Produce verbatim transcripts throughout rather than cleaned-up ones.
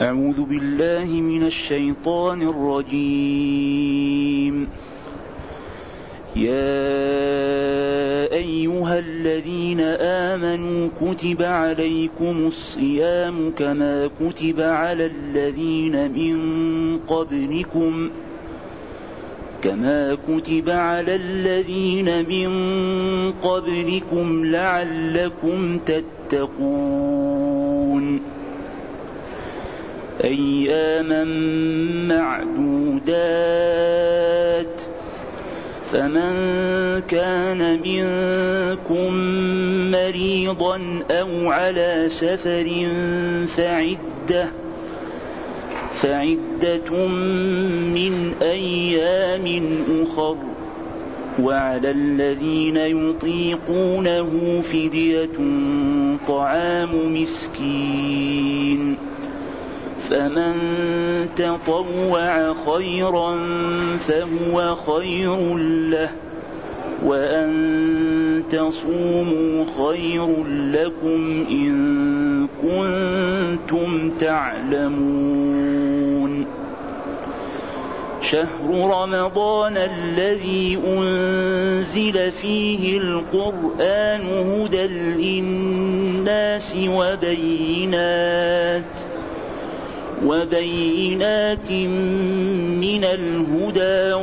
أعوذ بالله من الشيطان الرجيم. يا أيها الذين آمنوا كتب عليكم الصيام كما كتب على الذين من قبلكم كما كتب على الذين من قبلكم لعلكم تتقون. أياما معدودات، فمن كان منكم مريضا أو على سفر فعدة فعدة من أيام أخر، وعلى الذين يطيقونه فدية طعام مسكين، فمن تطوع خيرا فهو خير له، وأن تصوموا خير لكم إن كنتم تعلمون. شهر رمضان الذي أنزل فيه القرآن هدى للناس وبينات وبينات من الهدى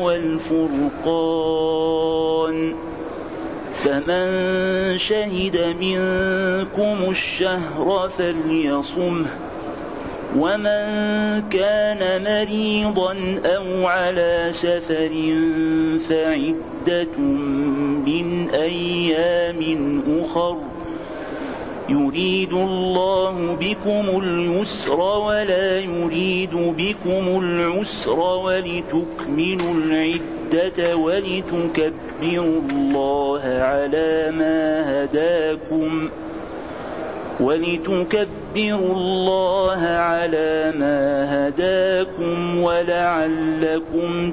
والفرقان، فمن شهد منكم الشهر فليصمه، ومن كان مريضا أو على سفر فعدة من أيام أخر، يريد الله بكم اليسر ولا يريد بكم العسر، ولتكملوا العدة ولتكبروا الله على ما هداكم ولتكبروا الله على ما هداكم ولعلكم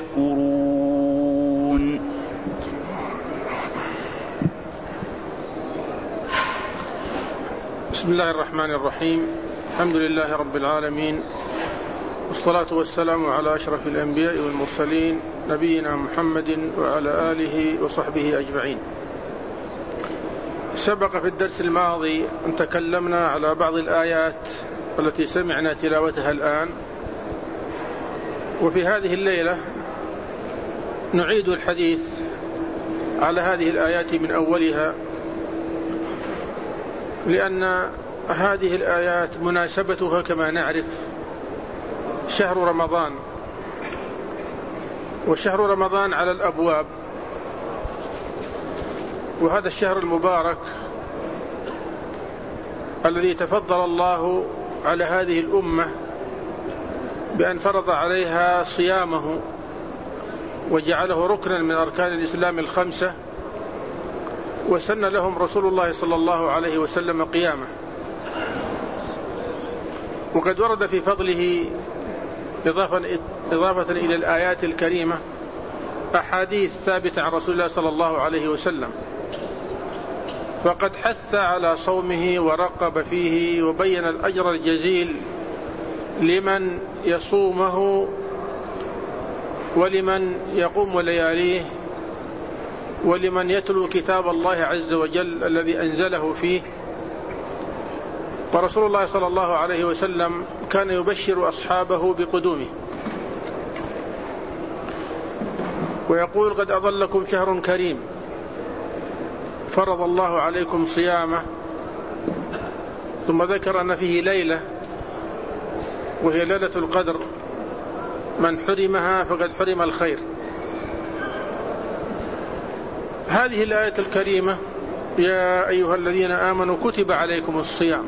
تشكرون. بسم الله الرحمن الرحيم. الحمد لله رب العالمين، والصلاة والسلام على أشرف الأنبياء والمرسلين نبينا محمد وعلى آله وصحبه أجمعين. سبق في الدرس الماضي أن تكلمنا على بعض الآيات التي سمعنا تلاوتها الآن، وفي هذه الليلة نعيد الحديث على هذه الآيات من أولها، لأن هذه الآيات مناسبتها كما نعرف شهر رمضان، وشهر رمضان على الأبواب، وهذا الشهر المبارك الذي تفضل الله على هذه الأمة بأن فرض عليها صيامه وجعله ركنا من أركان الإسلام الخمسة، وسن لهم رسول الله صلى الله عليه وسلم قيامه. وقد ورد في فضله إضافة, إضافة إلى الآيات الكريمة أحاديث ثابتة عن رسول الله صلى الله عليه وسلم، فقد حث على صومه ورقب فيه، وبين الأجر الجزيل لمن يصومه ولمن يقوم لياليه ولمن يتلو كتاب الله عز وجل الذي أنزله فيه. ورسول الله صلى الله عليه وسلم كان يبشر أصحابه بقدومه ويقول: قد أظلكم شهر كريم فرض الله عليكم صيامه، ثم ذكر أن فيه ليلة وهي ليلة القدر، من حرمها فقد حرم الخير. هذه الآية الكريمة: يا أيها الذين آمنوا كتب عليكم الصيام،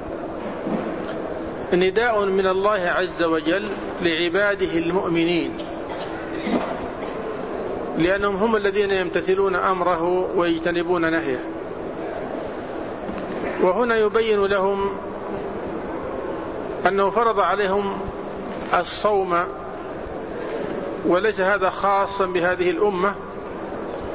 نداء من الله عز وجل لعباده المؤمنين، لأنهم هم الذين يمتثلون أمره ويجتنبون نهيه. وهنا يبين لهم أنه فرض عليهم الصوم، وليس هذا خاصا بهذه الأمة،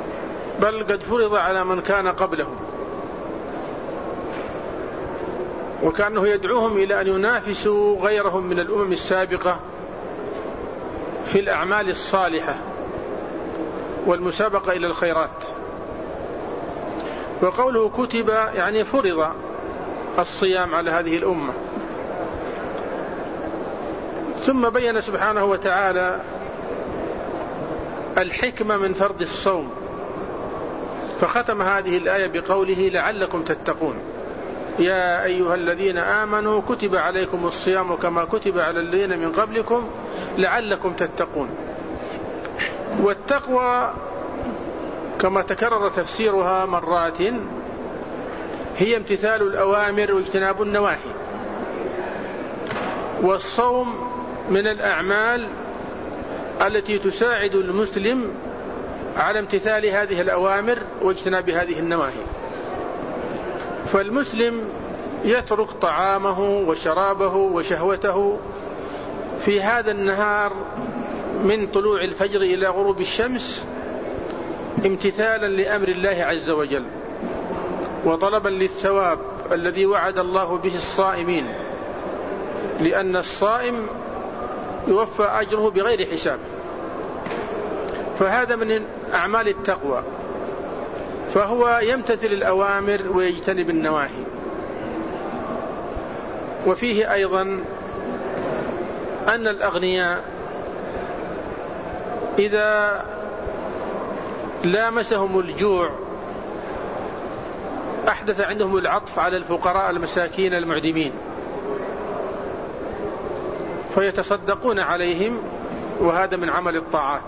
بل قد فرض على من كان قبلهم. وكأنه يدعوهم إلى أن ينافسوا غيرهم من الأمم السابقة في الأعمال الصالحة والمسابقة إلى الخيرات. وقوله كتب يعني فرض الصيام على هذه الأمة. ثم بين سبحانه وتعالى الحكمة من فرض الصوم، فختم هذه الآية بقوله لعلكم تتقون. يا أيها الذين آمنوا كتب عليكم الصيام كما كتب على الذين من قبلكم لعلكم تتقون. والتقوى كما تكرر تفسيرها مرات هي امتثال الأوامر واجتناب النواهي. والصوم من الأعمال التي تساعد المسلم على امتثال هذه الأوامر واجتناب هذه النواهي. فالمسلم يترك طعامه وشرابه وشهوته في هذا النهار من طلوع الفجر إلى غروب الشمس امتثالا لأمر الله عز وجل، وطلبا للثواب الذي وعد الله به الصائمين، لأن الصائم يوفى أجره بغير حساب. فهذا من أعمال التقوى، فهو يمتثل الأوامر ويجتنب النواهي. وفيه أيضا أن الأغنياء إذا لامسهم الجوع أحدث عندهم العطف على الفقراء المساكين المعدمين فيتصدقون عليهم، وهذا من عمل الطاعات.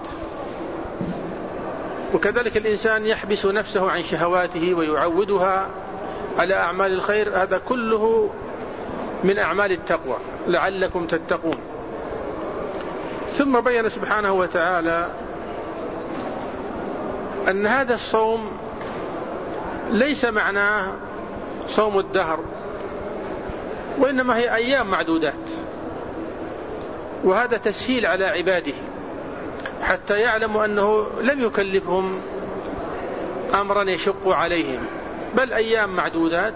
وكذلك الإنسان يحبس نفسه عن شهواته ويعودها على أعمال الخير، هذا كله من أعمال التقوى لعلكم تتقون. ثم بين سبحانه وتعالى أن هذا الصوم ليس معناه صوم الدهر، وإنما هي أيام معدودات، وهذا تسهيل على عباده حتى يعلموا أنه لم يكلفهم أمرا يشق عليهم، بل أيام معدودات.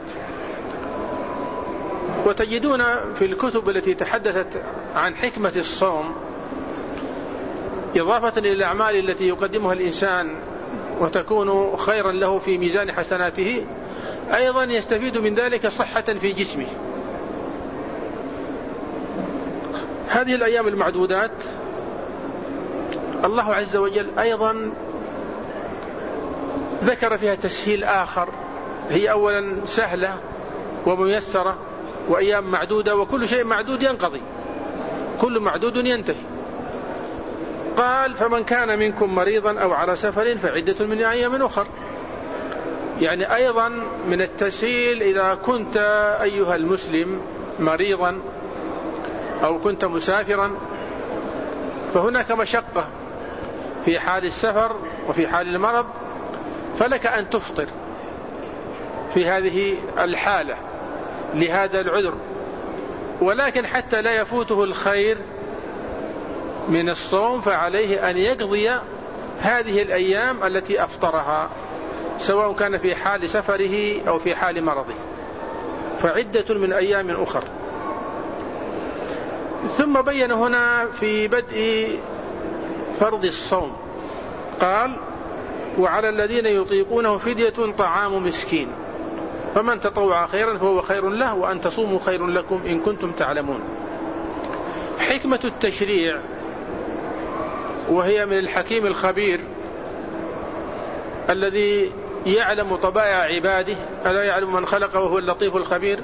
وتجدون في الكتب التي تحدثت عن حكمة الصوم إضافة إلى الأعمال التي يقدمها الإنسان وتكون خيرا له في ميزان حسناته، أيضا يستفيد من ذلك صحة في جسمه. هذه الأيام المعدودات الله عز وجل أيضا ذكر فيها تسهيل آخر، هي أولا سهلة وميسرة وأيام معدودة، وكل شيء معدود ينقضي، كل معدود ينتهي. قال فمن كان منكم مريضا أو على سفر فعدة من أيام أخر. يعني أيضا من التسهيل إذا كنت أيها المسلم مريضا أو كنت مسافرا فهناك مشقة في حال السفر وفي حال المرض، فلك أن تفطر في هذه الحالة لهذا العذر. ولكن حتى لا يفوته الخير من الصوم فعليه أن يقضي هذه الأيام التي أفطرها، سواء كان في حال سفره أو في حال مرضه، فعدة من أيام أخر. ثم بين هنا في بدء فرض الصوم قال وعلى الذين يطيقونه فدية طعام مسكين فمن تطوع خيرا فهو خير له وأن تصوموا خير لكم إن كنتم تعلمون. حكمة التشريع وهي من الحكيم الخبير الذي يعلم طبائع عباده، ألا يعلم من خلق وهو اللطيف الخبير،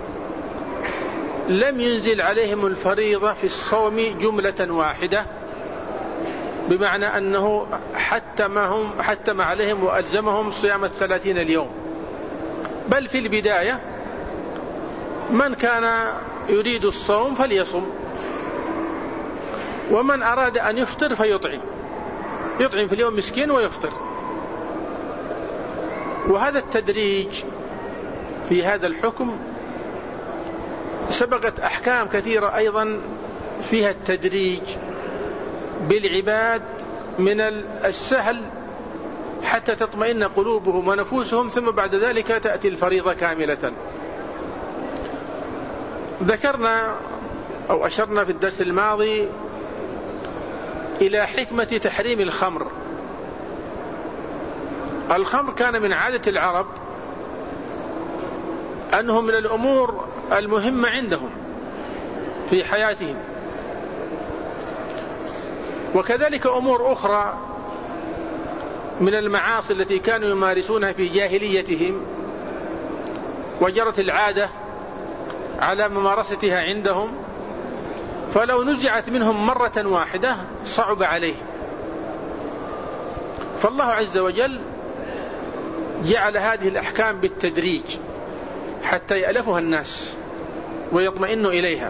لم ينزل عليهم الفريضة في الصوم جملة واحدة، بمعنى أنه حتمهم حتم عليهم وألزمهم صيام الثلاثين اليوم، بل في البداية من كان يريد الصوم فليصم، ومن أراد أن يفطر فيطعم، يطعم في اليوم مسكين ويفطر. وهذا التدريج في هذا الحكم سبقت أحكام كثيرة أيضا فيها التدريج بالعباد من السهل حتى تطمئن قلوبهم ونفوسهم، ثم بعد ذلك تأتي الفريضة كاملة. ذكرنا أو أشرنا في الدرس الماضي إلى حكمة تحريم الخمر. الخمر كان من عادة العرب أنه من الأمور المهمة عندهم في حياتهم، وكذلك أمور أخرى من المعاصي التي كانوا يمارسونها في جاهليتهم وجرت العادة على ممارستها عندهم، فلو نزعت منهم مرة واحدة صعب عليه. فالله عز وجل جعل هذه الأحكام بالتدريج حتى يألفها الناس ويطمئنوا إليها.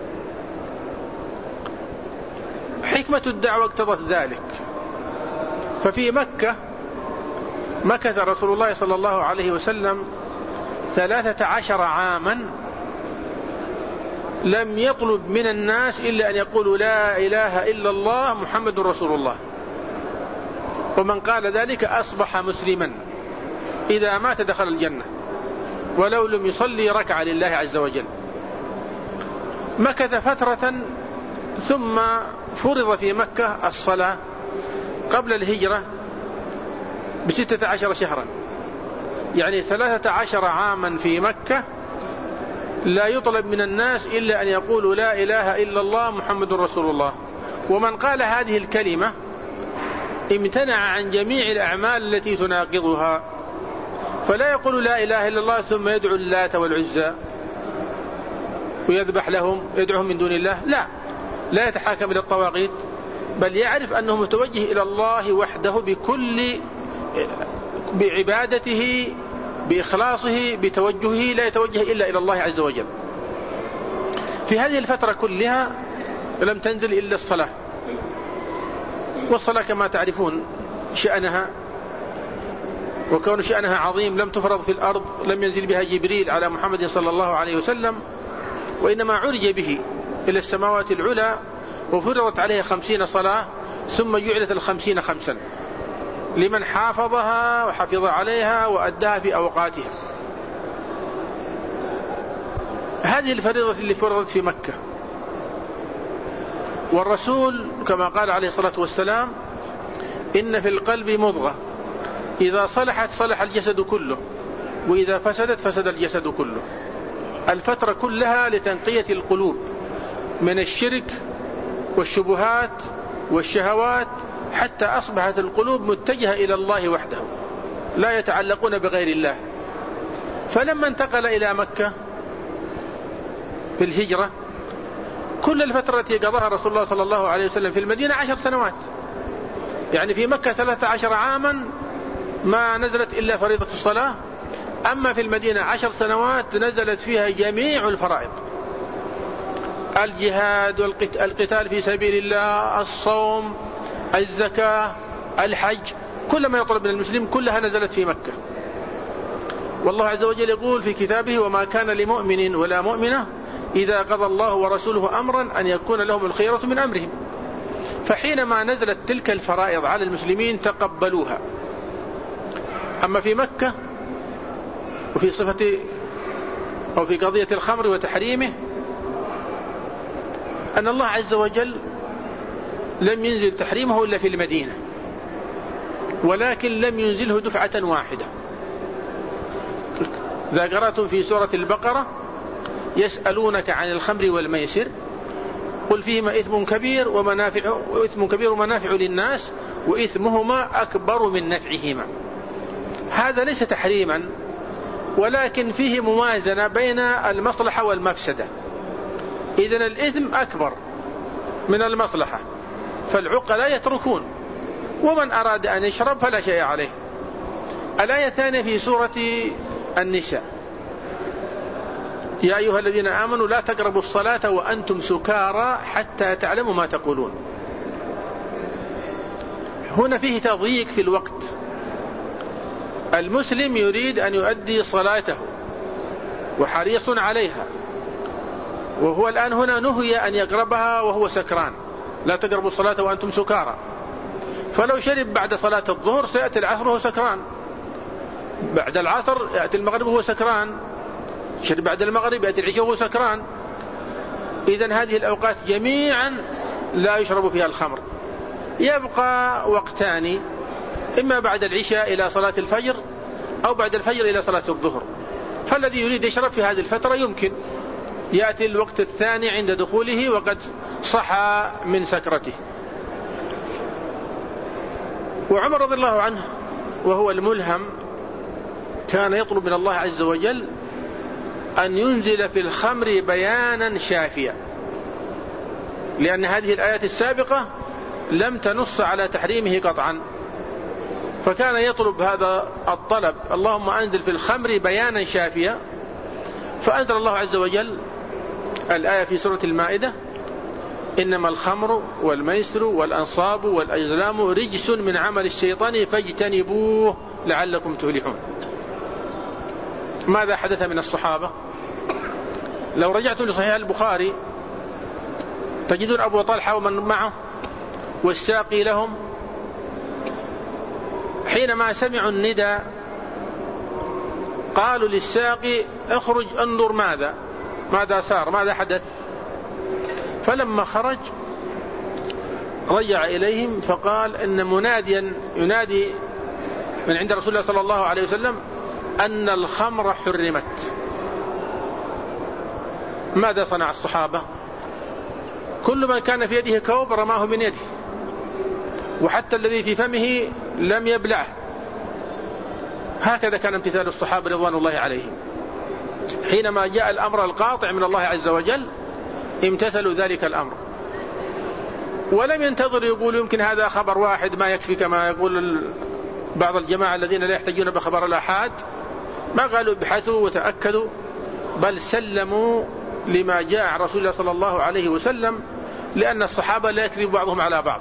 حكمة الدعوة اقتضت ذلك. ففي مكة مكث رسول الله صلى الله عليه وسلم ثلاثة عشر عاما لم يطلب من الناس إلا أن يقولوا لا إله إلا الله محمد رسول الله، ومن قال ذلك أصبح مسلما، إذا مات دخل الجنة ولو لم يصلي ركعة لله عز وجل. مكث فترة ثم فرض في مكة الصلاة قبل الهجرة بستة عشر شهرا، يعني ثلاثة عشر عاما في مكة لا يطلب من الناس إلا أن يقولوا لا إله إلا الله محمد رسول الله. ومن قال هذه الكلمة امتنع عن جميع الأعمال التي تناقضها، فلا يقول لا إله إلا الله ثم يدعو اللات والعزى ويذبح لهم يدعوهم من دون الله، لا لا يتحاكم إلى الطواغيت، بل يعرف أنه متوجه إلى الله وحده بكل بعبادته بإخلاصه بتوجهه، لا يتوجه إلا إلى الله عز وجل. في هذه الفترة كلها لم تنزل إلا الصلاة، والصلاة كما تعرفون شأنها وكون شأنها عظيم لم تفرض في الأرض، لم ينزل بها جبريل على محمد صلى الله عليه وسلم، وإنما عرج به إلى السماوات العلى وفرضت عليه خمسين صلاة، ثم جعلت الخمسين خمسا لمن حافظها وحفظ عليها وأداها في أوقاتها. هذه الفريضة اللي فرضت في مكة، والرسول كما قال عليه الصلاة والسلام إن في القلب مضغة إذا صلحت صلح الجسد كله وإذا فسدت فسد الجسد كله. الفترة كلها لتنقية القلوب من الشرك والشبهات والشهوات، حتى أصبحت القلوب متجهة إلى الله وحده لا يتعلقون بغير الله. فلما انتقل إلى مكة في الهجرة، كل الفترة التي قضاها رسول الله صلى الله عليه وسلم في المدينة عشر سنوات، يعني في مكة ثلاثة عشر عاما ما نزلت إلا فريضة الصلاة، أما في المدينة عشر سنوات نزلت فيها جميع الفرائض، الجهاد والقتال في سبيل الله، الصوم، الزكاة، الحج، كل ما يطلب من المسلم كلها نزلت في مكة. والله عز وجل يقول في كتابه وما كان لمؤمن ولا مؤمنة إذا قضى الله ورسوله أمرا أن يكون لهم الخيرة من أمرهم. فحينما نزلت تلك الفرائض على المسلمين تقبلوها. أما في مكة وفي صفة أو في قضية الخمر وتحريمه، أن الله عز وجل لم ينزل تحريمه إلا في المدينة، ولكن لم ينزله دفعة واحدة. ذكرت في سورة البقرة يسألونك عن الخمر والميسر قل فيهما إثم كبير ومنافع وإثم كبير ومنافع للناس وإثمهما أكبر من نفعهما. هذا ليس تحريما، ولكن فيه موازنة بين المصلحة والمفسدة. إذن الإثم أكبر من المصلحة، فالعقلاء يتركون، ومن أراد أن يشرب فلا شيء عليه. الآية الثانية في سورة النساء يا أيها الذين آمنوا لا تقربوا الصلاة وأنتم سكارى حتى تعلموا ما تقولون. هنا فيه تضييق في الوقت. المسلم يريد أن يؤدي صلاته وحريص عليها، وهو الآن هنا نهي أن يقربها وهو سكران، لا تقربوا الصلاة وأنتم سكارى. فلو شرب بعد صلاة الظهر سيأتي العصر وهو سكران، بعد العصر يأتي المغرب وهو سكران، شرب بعد المغرب يأتي العشاء وهو سكران. إذن هذه الأوقات جميعا لا يشرب فيها الخمر. يبقى وقتان، إما بعد العشاء إلى صلاة الفجر أو بعد الفجر إلى صلاة الظهر. فالذي يريد يشرب في هذه الفترة يمكن يأتي الوقت الثاني عند دخوله وقد صحى من سكرته. وعمر رضي الله عنه وهو الملهم كان يطلب من الله عز وجل أن ينزل في الخمر بيانا شافيا، لأن هذه الآيات السابقة لم تنص على تحريمه قطعا، فكان يطلب هذا الطلب: اللهم أنزل في الخمر بيانا شافيا. فأنزل الله عز وجل الآية في سورة المائدة: إنما الخمر والميسر والأنصاب والأزلام رجس من عمل الشيطان فاجتنبوه لعلكم تفلحون. ماذا حدث من الصحابة؟ لو رجعتم لصحيح البخاري تجدون أبو طلحة ومن معه والساقي لهم حينما سمعوا الندى قالوا للساقي: اخرج انظر ماذا ماذا صار، ماذا حدث. فلما خرج رجع إليهم فقال إن مناديا ينادي من عند رسول الله صلى الله عليه وسلم أن الخمر حرمت. ماذا صنع الصحابة؟ كل من كان في يده كوب رماه من يده، وحتى الذي في فمه لم يبلعه. هكذا كان امتثال الصحابة رضوان الله عليهم. حينما جاء الأمر القاطع من الله عز وجل امتثلوا ذلك الأمر، ولم ينتظر يقول يمكن هذا خبر واحد ما يكفي كما يقول بعض الجماعة الذين لا يحتاجون بخبر الآحاد. ما قالوا ابحثوا وتأكدوا، بل سلموا لما جاء عن رسول الله صلى الله عليه وسلم، لأن الصحابة لا يكذب بعضهم على بعض.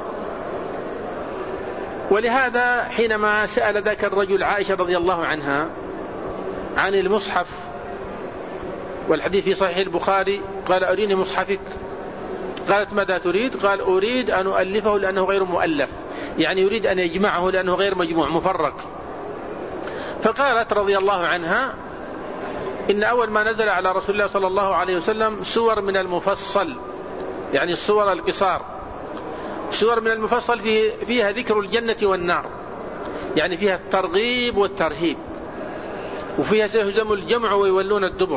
ولهذا حينما سأل ذاك الرجل عائشة رضي الله عنها عن المصحف، والحديث في صحيح البخاري، قال: أريني مصحفك. قالت: ماذا تريد؟ قال: أريد أن أؤلفه لأنه غير مؤلف، يعني يريد أن يجمعه لأنه غير مجموع مفرق. فقالت رضي الله عنها: إن أول ما نزل على رسول الله صلى الله عليه وسلم سور من المفصل، يعني السور القصار، سور من المفصل فيها ذكر الجنة والنار، يعني فيها الترغيب والترهيب، وفيها سيهزم الجمع ويولون الدبر.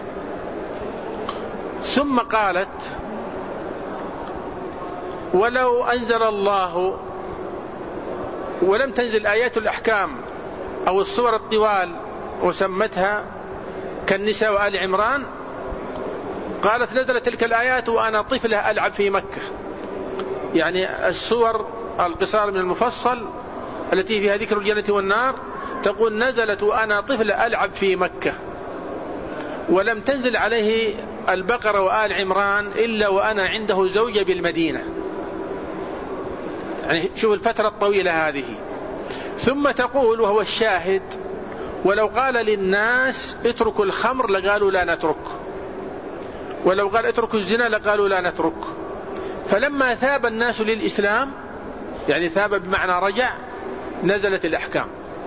ثم قالت: ولو أنزل الله ولم تنزل آيات الأحكام أو الصور الطوال وسمتها كالنساء وآل عمران، قالت: نزلت تلك الآيات وأنا طفلة ألعب في مكة. يعني السور القصار من المفصل التي فيها ذكر الجنة والنار تقول: نزلت وأنا طفلة ألعب في مكة. ولم تنزل عليه البقرة وآل عمران إلا وأنا عنده زوجة بالمدينة. يعني شوف الفترة الطويلة هذه. ثم تقول وهو الشاهد: ولو قال للناس اتركوا الخمر لقالوا لا نترك، ولو قال اتركوا الزنا لقالوا لا نترك. فلما ثاب الناس للإسلام، يعني ثاب بمعنى رجع، نزلت الأحكام.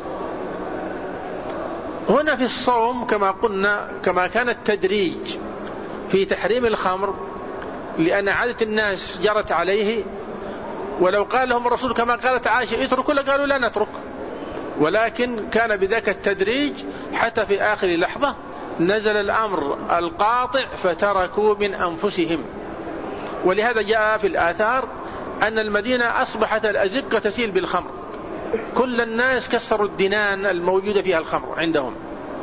هنا في الصوم كما قلنا، كما كان التدريج في تحريم الخمر لأن عادة الناس جرت عليه، ولو قال لهم الرسول كما قالت عائشة اتركوا لقالوا لا نترك، ولكن كان بذاك التدريج حتى في آخر لحظة نزل الأمر القاطع فتركوا من أنفسهم. ولهذا جاء في الآثار أن المدينة أصبحت الأزقة تسيل بالخمر، كل الناس كسروا الدنان الموجودة فيها الخمر عندهم.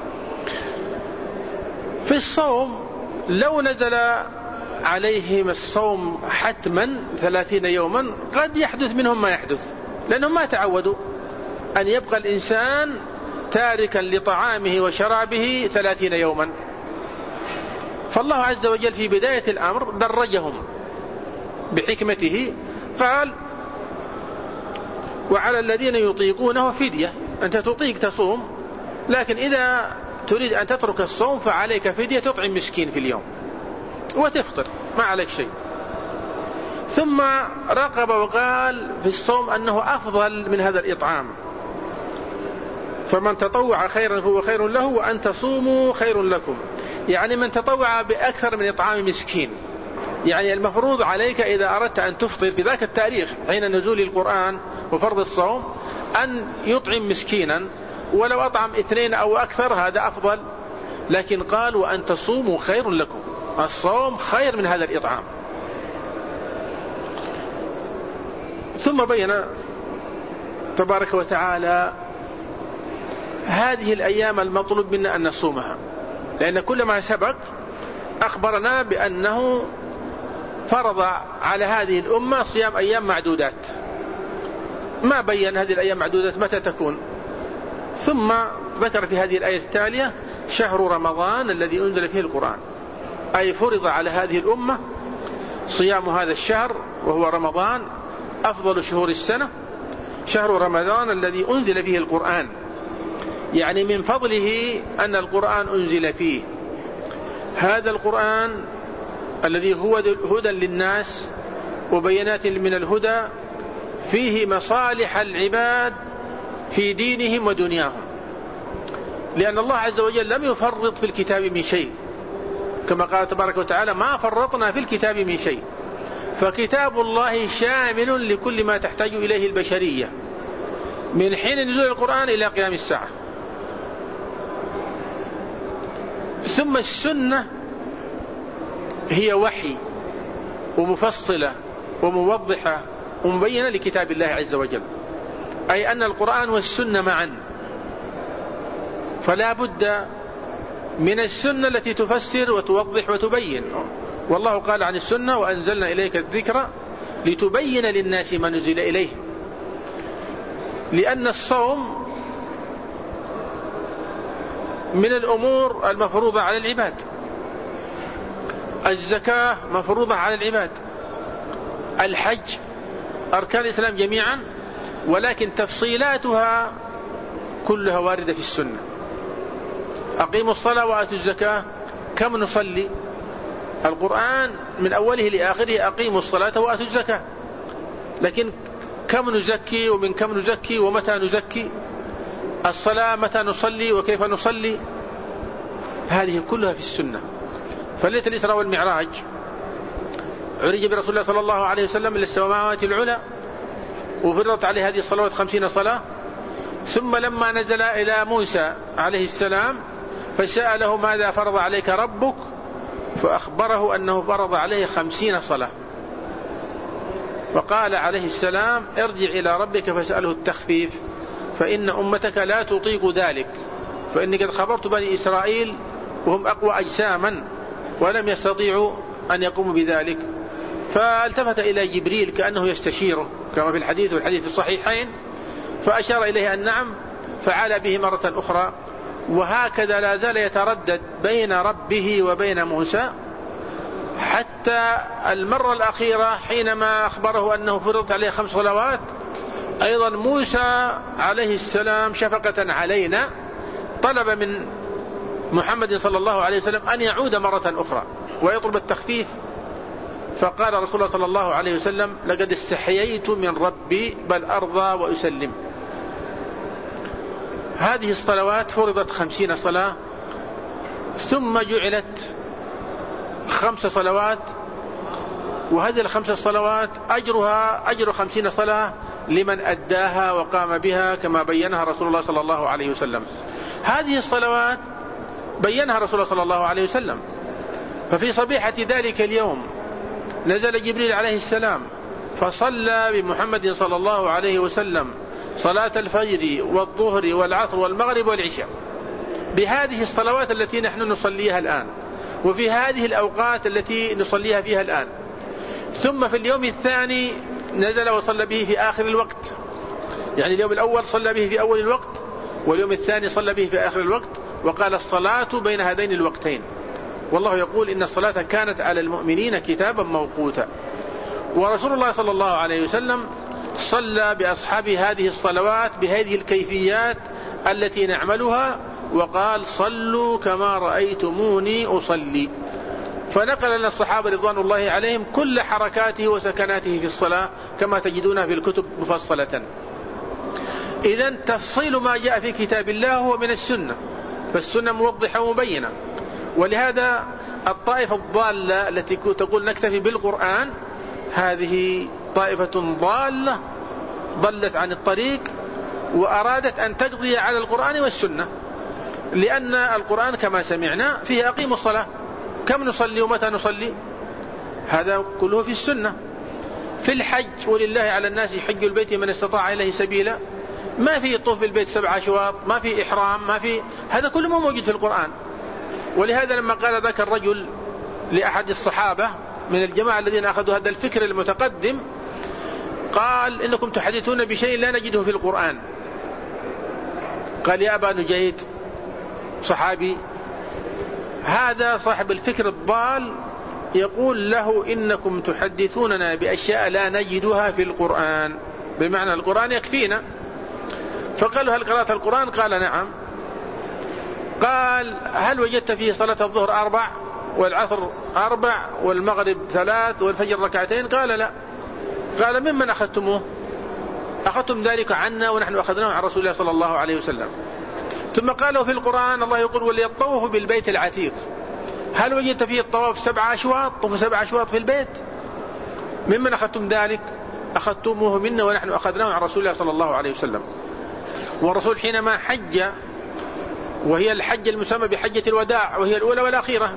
في الصوم لو نزل عليهم الصوم حتما ثلاثين يوما قد يحدث منهم ما يحدث، لأنهم ما تعودوا أن يبقى الإنسان تاركا لطعامه وشرابه ثلاثين يوما. فالله عز وجل في بداية الأمر درجهم بحكمته، قال: وعلى الذين يطيقونه فدية. أنت تطيق تصوم، لكن إذا تريد أن تترك الصوم فعليك فدية، تطعم مسكين في اليوم وتفطر، ما عليك شيء. ثم رقب وقال في الصوم أنه أفضل من هذا الإطعام، فمن تطوع خيرا فهو خير له وأن تصوموا خير لكم. يعني من تطوع بأكثر من إطعام مسكين. يعني المفروض عليك إذا أردت أن تفطر في ذاك التاريخ حين نزول القرآن وفرض الصوم أن يطعم مسكينا، ولو أطعم اثنين أو أكثر هذا أفضل، لكن قال وأن تصوموا خير لكم، الصوم خير من هذا الإطعام. ثم بين تبارك وتعالى هذه الأيام المطلوب منا أن نصومها، لأن كل ما سبق أخبرنا بأنه فرض على هذه الأمة صيام أيام معدودات، ما بين هذه الأيام معدودات متى تكون. ثم ذكر في هذه الآية التالية شهر رمضان الذي أنزل فيه القرآن، أي فرض على هذه الأمة صيام هذا الشهر وهو رمضان أفضل شهور السنة، شهر رمضان الذي أنزل فيه القرآن. يعني من فضله أن القرآن أنزل فيه. هذا القرآن الذي هو هدى للناس وبينات من الهدى فيه مصالح العباد في دينهم ودنياهم، لأن الله عز وجل لم يفرط في الكتاب من شيء، كما قال تبارك وتعالى ما فرطنا في الكتاب من شيء. فكتاب الله شامل لكل ما تحتاج إليه البشرية من حين نزول القرآن إلى قيام الساعة. ثم السنة هي وحي ومفصلة وموضحة ومبينة لكتاب الله عز وجل، أي أن القرآن والسنة معا، فلا بد من السنة التي تفسر وتوضح وتبين. والله قال عن السنة وأنزلنا إليك الذكر لتبين للناس ما نزل إليه. لأن الصوم من الأمور المفروضة على العباد، الزكاة مفروضة على العباد، الحج أركان الإسلام جميعا، ولكن تفصيلاتها كلها واردة في السنة. أقيموا الصلاة وآتوا الزكاة، كم نصلي؟ القرآن من أوله لآخره أقيموا الصلاة وآتوا الزكاة، لكن كم نزكي ومن كم نزكي ومتى نزكي؟ الصلاة متى نصلي وكيف نصلي؟ هذه كلها في السنة. فليلة الإسراء والمعراج عرج برسول الله صلى الله عليه وسلم إلى السماوات العلى وفرضت عليه هذه الصلوات خمسين صلاة. ثم لما نزل إلى موسى عليه السلام فسأله ماذا فرض عليك ربك، فأخبره أنه فرض عليه خمسين صلاة، فقال عليه السلام ارجع إلى ربك فاسأله التخفيف فإن أمتك لا تطيق ذلك، فإني قد خبرت بني إسرائيل وهم أقوى أجساما ولم يستطيعوا أن يقوموا بذلك. فالتفت إلى جبريل كأنه يستشيره كما في الحديث والحديث الصحيحين، فأشار إليه أن نعم، فعال به مرة أخرى. وهكذا لا زال يتردد بين ربه وبين موسى حتى المرة الأخيرة حينما أخبره أنه فرضت عليه خمس صلوات. أيضا موسى عليه السلام شفقة علينا طلب من محمد صلى الله عليه وسلم أن يعود مرة أخرى ويطلب التخفيف، فقال رسول الله صلى الله عليه وسلم لقد استحييت من ربي بل أرضى وأسلم. هذه الصلوات فرضت خمسين صلاة، ثم جعلت خمس صلوات، وهذه الخمس صلوات أجرها أجر خمسين صلاة لمن أداها وقام بها كما بينها رسول الله صلى الله عليه وسلم. هذه الصلوات بينها رسول الله صلى الله عليه وسلم. ففي صبيحة ذلك اليوم نزل جبريل عليه السلام فصلى بمحمد صلى الله عليه وسلم صلاة الفجر والظهر والعصر والمغرب والعشاء بهذه الصلوات التي نحن نصليها الآن، وفي هذه الأوقات التي نصليها فيها الآن. ثم في اليوم الثاني نزل وصلى به في آخر الوقت، يعني اليوم الأول صلى به في أول الوقت، واليوم الثاني صلى به في آخر الوقت، وقال الصلاة بين هذين الوقتين. والله يقول إن الصلاة كانت على المؤمنين كتابا موقوتا. ورسول الله صلى الله عليه وسلم صلى بأصحابه هذه الصلوات بهذه الكيفيات التي نعملها، وقال صلوا كما رأيتموني أصلي. فنقل لنا الصحابة رضوان الله عليهم كل حركاته وسكناته في الصلاة كما تجدونها في الكتب مفصلة. إذن تفصيل ما جاء في كتاب الله هو من السنة، فالسنة موضحة ومبينة، ولهذا الطائفة الضالة التي تقول نكتفي بالقرآن هذه طائفة ضالة ضلت عن الطريق وأرادت أن تقضي على القرآن والسنة، لأن القرآن كما سمعنا فيه أقيموا الصلاة، كم نصلي ومتى نصلي، هذا كله في السنة. في الحج ولله على الناس حج البيت من استطاع إليه سبيلا، ما في طوف بالبيت سبع أشواط، ما في إحرام، ما في، هذا كله ما موجود في القرآن. ولهذا لما قال ذاك الرجل لأحد الصحابة من الجماعة الذين أخذوا هذا الفكر المتقدم، قال إنكم تحدثون بشيء لا نجده في القرآن. قال يا أبا نجيد صحابي هذا صاحب الفكر الضال يقول له إنكم تحدثوننا بأشياء لا نجدها في القرآن، بمعنى القرآن يكفينا. فقالوا هل قرأت القرآن؟ قال نعم. قال هل وجدت فيه صلاة الظهر أربع والعصر أربع والمغرب ثلاث والفجر ركعتين؟ قال لا. قال ممن أخذتموه؟ أخذتم ذلك عنا ونحن أخذناه عن رسول الله صلى الله عليه وسلم. ثم قالوا في القرآن الله يقول وليطوفوا بالبيت العتيق، هل وجدت فيه الطواف سبع أشواط؟ طوف سبع أشواط في البيت، ممن أخذتم ذلك؟ أخذتموه منا ونحن أخذناه عن رسول الله صلى الله عليه وسلم. والرسول حينما حج، وهي الحج المسمى بحجة الوداع وهي الأولى والأخيرة،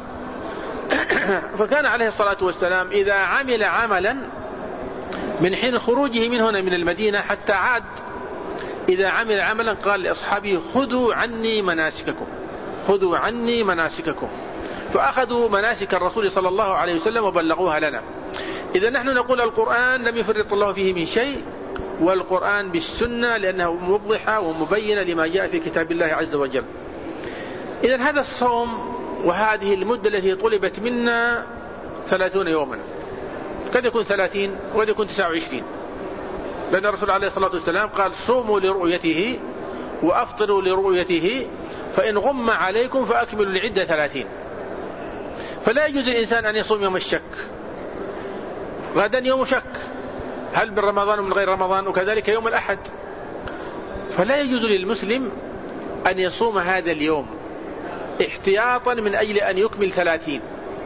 فكان عليه الصلاة والسلام إذا عمل عملا من حين خروجه من هنا من المدينة حتى عاد، إذا عمل عملا قال لأصحابه خذوا عني مناسككم، خذوا عني مناسككم، فأخذوا مناسك الرسول صلى الله عليه وسلم وبلغوها لنا. إذا نحن نقول القرآن لم يفرط الله فيه من شيء، والقرآن بالسنة لأنه موضحة ومبينة لما جاء في كتاب الله عز وجل. إذا هذا الصوم وهذه المدة التي طلبت منا ثلاثون يوما، قد يكون ثلاثين وقد يكون تسعة وعشرين، لأن الرسول عليه الصلاة والسلام قال صوموا لرؤيته وأفطروا لرؤيته فإن غم عليكم فأكملوا العدة ثلاثين. فلا يجوز الإنسان أن يصوم يوم الشك، غدا يوم شك هل من رمضان ومن غير رمضان، وكذلك يوم الأحد. فلا يجوز للمسلم أن يصوم هذا اليوم احتياطا من أجل أن يكمل ثلاثين،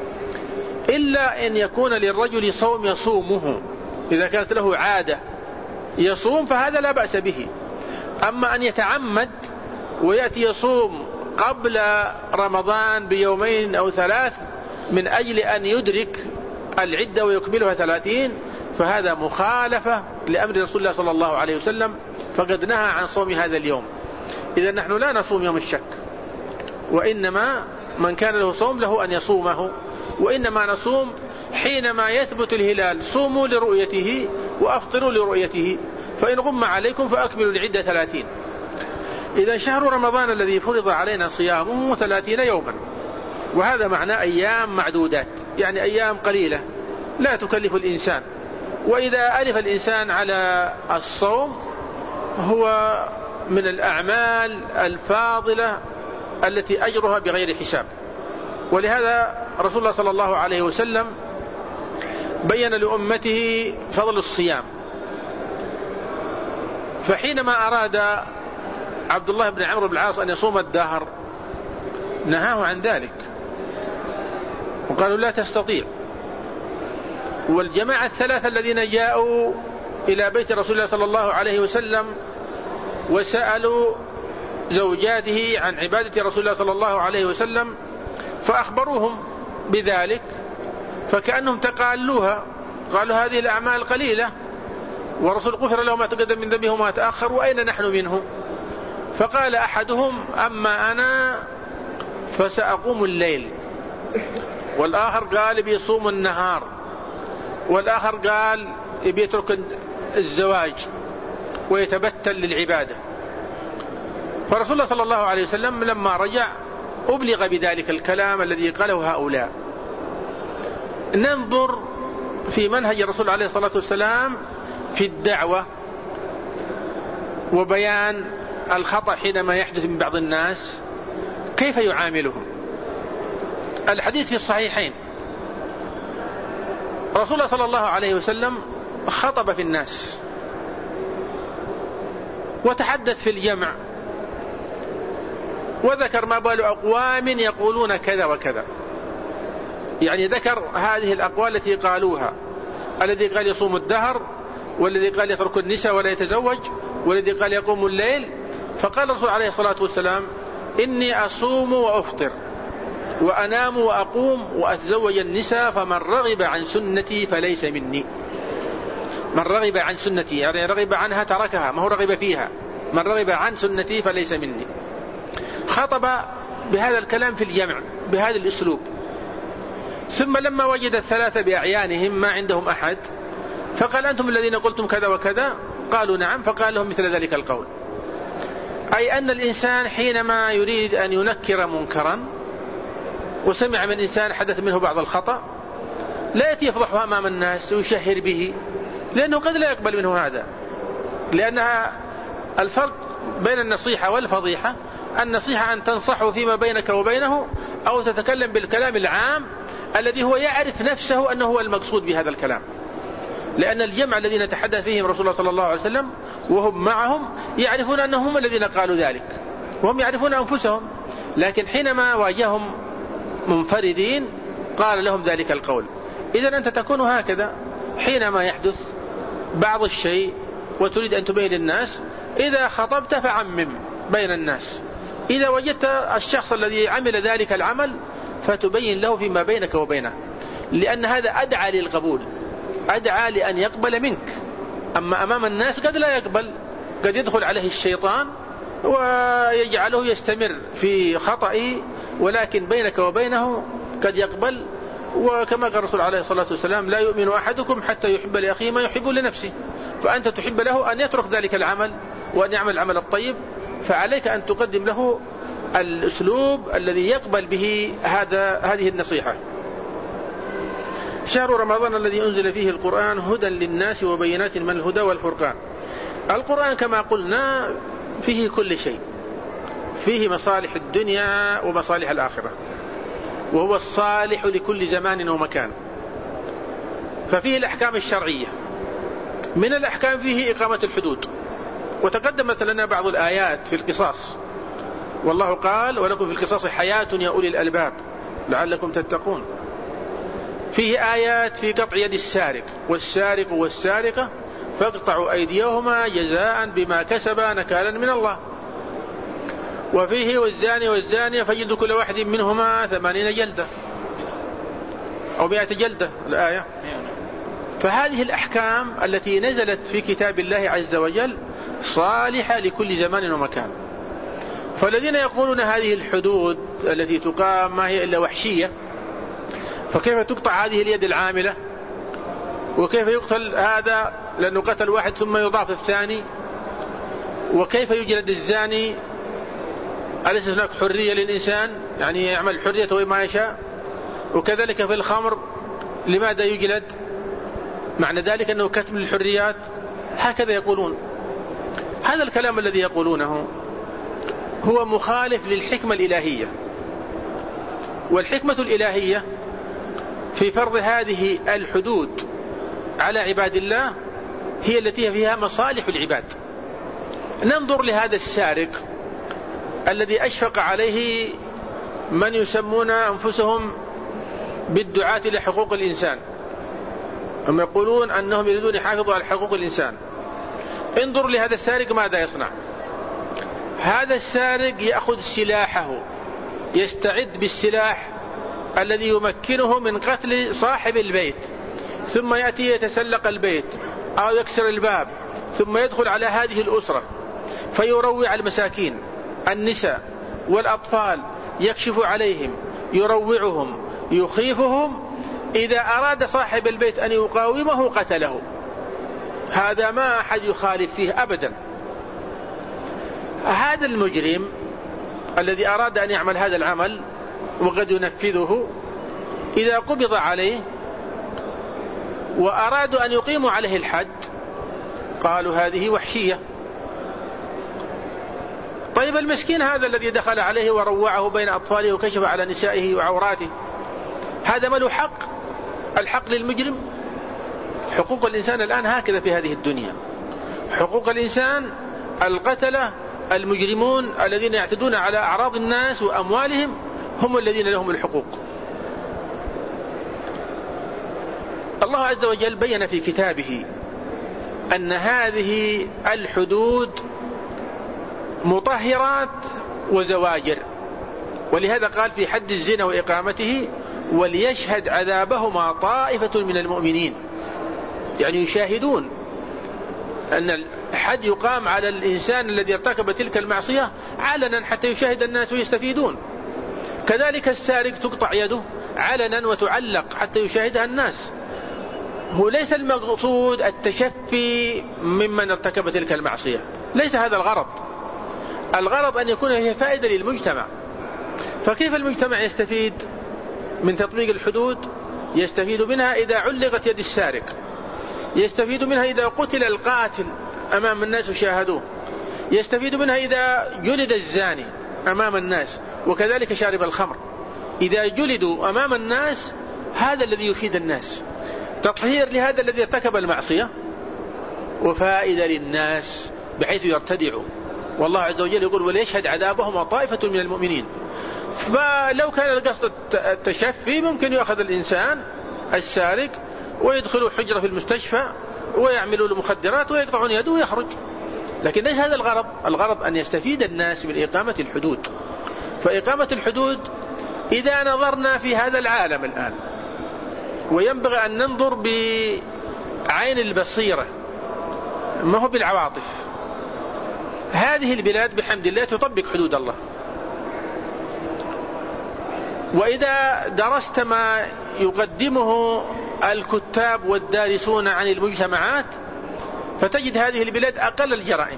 إلا أن يكون للرجل صوم يصومه، إذا كانت له عادة يصوم فهذا لا بأس به. أما أن يتعمد ويأتي يصوم قبل رمضان بيومين أو ثلاث من أجل أن يدرك العدة ويكملها ثلاثين، فهذا مخالفة لأمر رسول الله صلى الله عليه وسلم، فقد نهى عن صوم هذا اليوم. إذا نحن لا نصوم يوم الشك، وإنما من كان له صوم له أن يصومه، وإنما نصوم حينما يثبت الهلال، صوموا لرؤيته وأفطروا لرؤيته فإن غم عليكم فأكملوا العدة ثلاثين. إذا شهر رمضان الذي فرض علينا صيامه ثلاثين يوما، وهذا معنى أيام معدودات، يعني أيام قليلة لا تكلف الإنسان. وإذا ألف الإنسان على الصوم هو من الأعمال الفاضلة التي أجرها بغير حساب. ولهذا رسول الله صلى الله عليه وسلم بين لأمته فضل الصيام، فحينما أراد عبد الله بن عمرو بن العاص أن يصوم الدهر نهاه عن ذلك وقالوا لا تستطيع. والجماعة الثلاثة الذين جاءوا إلى بيت رسول الله صلى الله عليه وسلم وسألوا زوجاته عن عبادة رسول الله صلى الله عليه وسلم فأخبروهم بذلك، فكأنهم تقالوها، قالوا هذه الأعمال قليلة ورسول غفر له ما تقدم من ذنبه وما تأخر وأين نحن منه. فقال أحدهم أما أنا فسأقوم الليل، والآخر قال بيصوم النهار، والآخر قال بيترك الزواج ويتبتل للعبادة. فرسول الله صلى الله عليه وسلم لما رجع أبلغ بذلك الكلام الذي قاله هؤلاء. ننظر في منهج الرسول عليه الصلاة والسلام في الدعوة وبيان الخطأ حينما يحدث من بعض الناس كيف يعاملهم. الحديث في الصحيحين، رسول الله صلى الله عليه وسلم خطب في الناس وتحدث في الجمع وذكر ما بال أقوام يقولون كذا وكذا، يعني ذكر هذه الأقوال التي قالوها، الذي قال يصوم الدهر، والذي قال يترك النساء ولا يتزوج، والذي قال يقوم الليل. فقال الرسول عليه الصلاة والسلام: إني أصوم وأفطر وأنام وأقوم وأتزوج النساء، فمن رغب عن سنتي فليس مني. من رغب عن سنتي يعني رغب عنها تركها، ما هو رغب فيها. من رغب عن سنتي فليس مني. خطب بهذا الكلام في الجمع بهذا الأسلوب. ثم لما وجد الثلاثة بأعيانهم ما عندهم أحد، فقال: أنتم الذين قلتم كذا وكذا؟ قالوا: نعم. فقال لهم مثل ذلك القول، أي أن الإنسان حينما يريد أن ينكر منكرا وسمع من إنسان حدث منه بعض الخطأ، لا يأتي يفضحه أمام الناس ويشهر به، لأنه قد لا يقبل منه هذا. لأنها الفرق بين النصيحة والفضيحة: النصيحة أن تنصحه فيما بينك وبينه، أو تتكلم بالكلام العام الذي هو يعرف نفسه أنه هو المقصود بهذا الكلام. لأن الجمع الذين نتحدث فيهم رسول الله صلى الله عليه وسلم وهم معهم يعرفون أنهم هم الذين قالوا ذلك، وهم يعرفون أنفسهم، لكن حينما واجههم منفردين قال لهم ذلك القول. إذن أنت تكون هكذا حينما يحدث بعض الشيء وتريد أن تبين للناس، إذا خطبت فعمم بين الناس، إذا وجدت الشخص الذي عمل ذلك العمل فتبين له فيما بينك وبينه، لأن هذا أدعى للقبول، أدعى لأن يقبل منك. أما أمام الناس قد لا يقبل، قد يدخل عليه الشيطان ويجعله يستمر في خطئه، ولكن بينك وبينه قد يقبل. وكما قال الرسول عليه الصلاة والسلام: لا يؤمن أحدكم حتى يحب لأخيه ما يحب لنفسه. فأنت تحب له أن يترك ذلك العمل وأن يعمل العمل الطيب، فعليك أن تقدم له الأسلوب الذي يقبل به هذا هذه النصيحة. شهر رمضان الذي أنزل فيه القرآن هدى للناس وبينات من الهدى والفرقان. القرآن كما قلنا فيه كل شيء، فيه مصالح الدنيا ومصالح الآخرة، وهو الصالح لكل زمان ومكان. ففيه الأحكام الشرعية، من الأحكام فيه إقامة الحدود، وتقدمت لنا بعض الآيات في القصاص، والله قال: ولكم في القصاص حياة يا أولي الألباب لعلكم تتقون. فيه آيات في قطع يد السارق: والسارق والسارقة فاقطعوا أيديهما جزاء بما كسبا نكالا من الله. وفيه: والزاني والزانية فجلدوا كل واحد منهما ثمانين جلدة أو مئة جلدة الآية. فهذه الأحكام التي نزلت في كتاب الله عز وجل صالحة لكل زمان ومكان. فالذين يقولون هذه الحدود التي تقام ما هي إلا وحشية، فكيف تقطع هذه اليد العاملة؟ وكيف يقتل هذا لأنه قتل واحد ثم يضاف الثاني؟ وكيف يجلد الزاني؟ أليس هناك حرية للإنسان يعني يعمل حريته وما يشاء؟ وكذلك في الخمر لماذا يجلد؟ معنى ذلك أنه كتم الحريات. هكذا يقولون. هذا الكلام الذي يقولونه هو مخالف للحكمة الإلهية. والحكمة الإلهية في فرض هذه الحدود على عباد الله هي التي فيها مصالح العباد. ننظر لهذا السارق الذي أشفق عليه من يسمون أنفسهم بالدعاة إلى حقوق الإنسان، هم يقولون أنهم يريدون يحافظوا على حقوق الإنسان. انظر لهذا السارق ماذا يصنع. هذا السارق يأخذ سلاحه، يستعد بالسلاح الذي يمكنه من قتل صاحب البيت، ثم يأتي يتسلق البيت أو يكسر الباب، ثم يدخل على هذه الأسرة فيروع المساكين النساء والأطفال، يكشف عليهم، يروعهم، يخيفهم. إذا أراد صاحب البيت أن يقاومه قتله. هذا ما أحد يخالف فيه أبدا. هذا المجرم الذي أراد أن يعمل هذا العمل وقد ينفذه، إذا قبض عليه وأرادوا أن يقيموا عليه الحد قالوا هذه وحشية. طيب المسكين هذا الذي دخل عليه وروعه بين أطفاله وكشف على نسائه وعوراته، هذا ما له حق؟ الحق للمجرم. حقوق الإنسان الآن هكذا في هذه الدنيا. حقوق الإنسان القتلة المجرمون الذين يعتدون على أعراض الناس وأموالهم هم الذين لهم الحقوق. الله عز وجل بين في كتابه أن هذه الحدود مطهرات وزواجر، ولهذا قال في حد الزنا وإقامته وليشهد عذابهما طائفة من المؤمنين، يعني يشاهدون أن الحد يقام على الإنسان الذي ارتكب تلك المعصية علنا حتى يشاهد الناس ويستفيدون. كذلك السارق تقطع يده علنا وتعلق حتى يشاهدها الناس. هو ليس المقصود التشفي ممن ارتكب تلك المعصية، ليس هذا الغرض. الغرض أن يكون هي فائدة للمجتمع. فكيف المجتمع يستفيد من تطبيق الحدود؟ يستفيد منها إذا علقت يد السارق، يستفيد منها إذا قتل القاتل أمام الناس وشاهدوه، يستفيد منها إذا جلد الزاني أمام الناس، وكذلك شارب الخمر إذا جلدوا أمام الناس. هذا الذي يفيد الناس، تطهير لهذا الذي ارتكب المعصية وفائدة للناس بحيث يرتدعوا. والله عز وجل يقول وليشهد عذابهم طائفة من المؤمنين. فلو كان القصد التشفي ممكن يأخذ الإنسان السارق ويدخلوا حجرة في المستشفى ويعملوا له مخدرات ويقطعون يده ويخرج، لكن ليس هذا الغرض. الغرض أن يستفيد الناس من إقامة الحدود. فإقامة الحدود إذا نظرنا في هذا العالم الآن، وينبغي أن ننظر بعين البصيرة ما هو بالعواطف. هذه البلاد بحمد الله تطبق حدود الله، وإذا درست ما يقدمه الكتاب والدارسون عن المجتمعات فتجد هذه البلاد أقل الجرائم،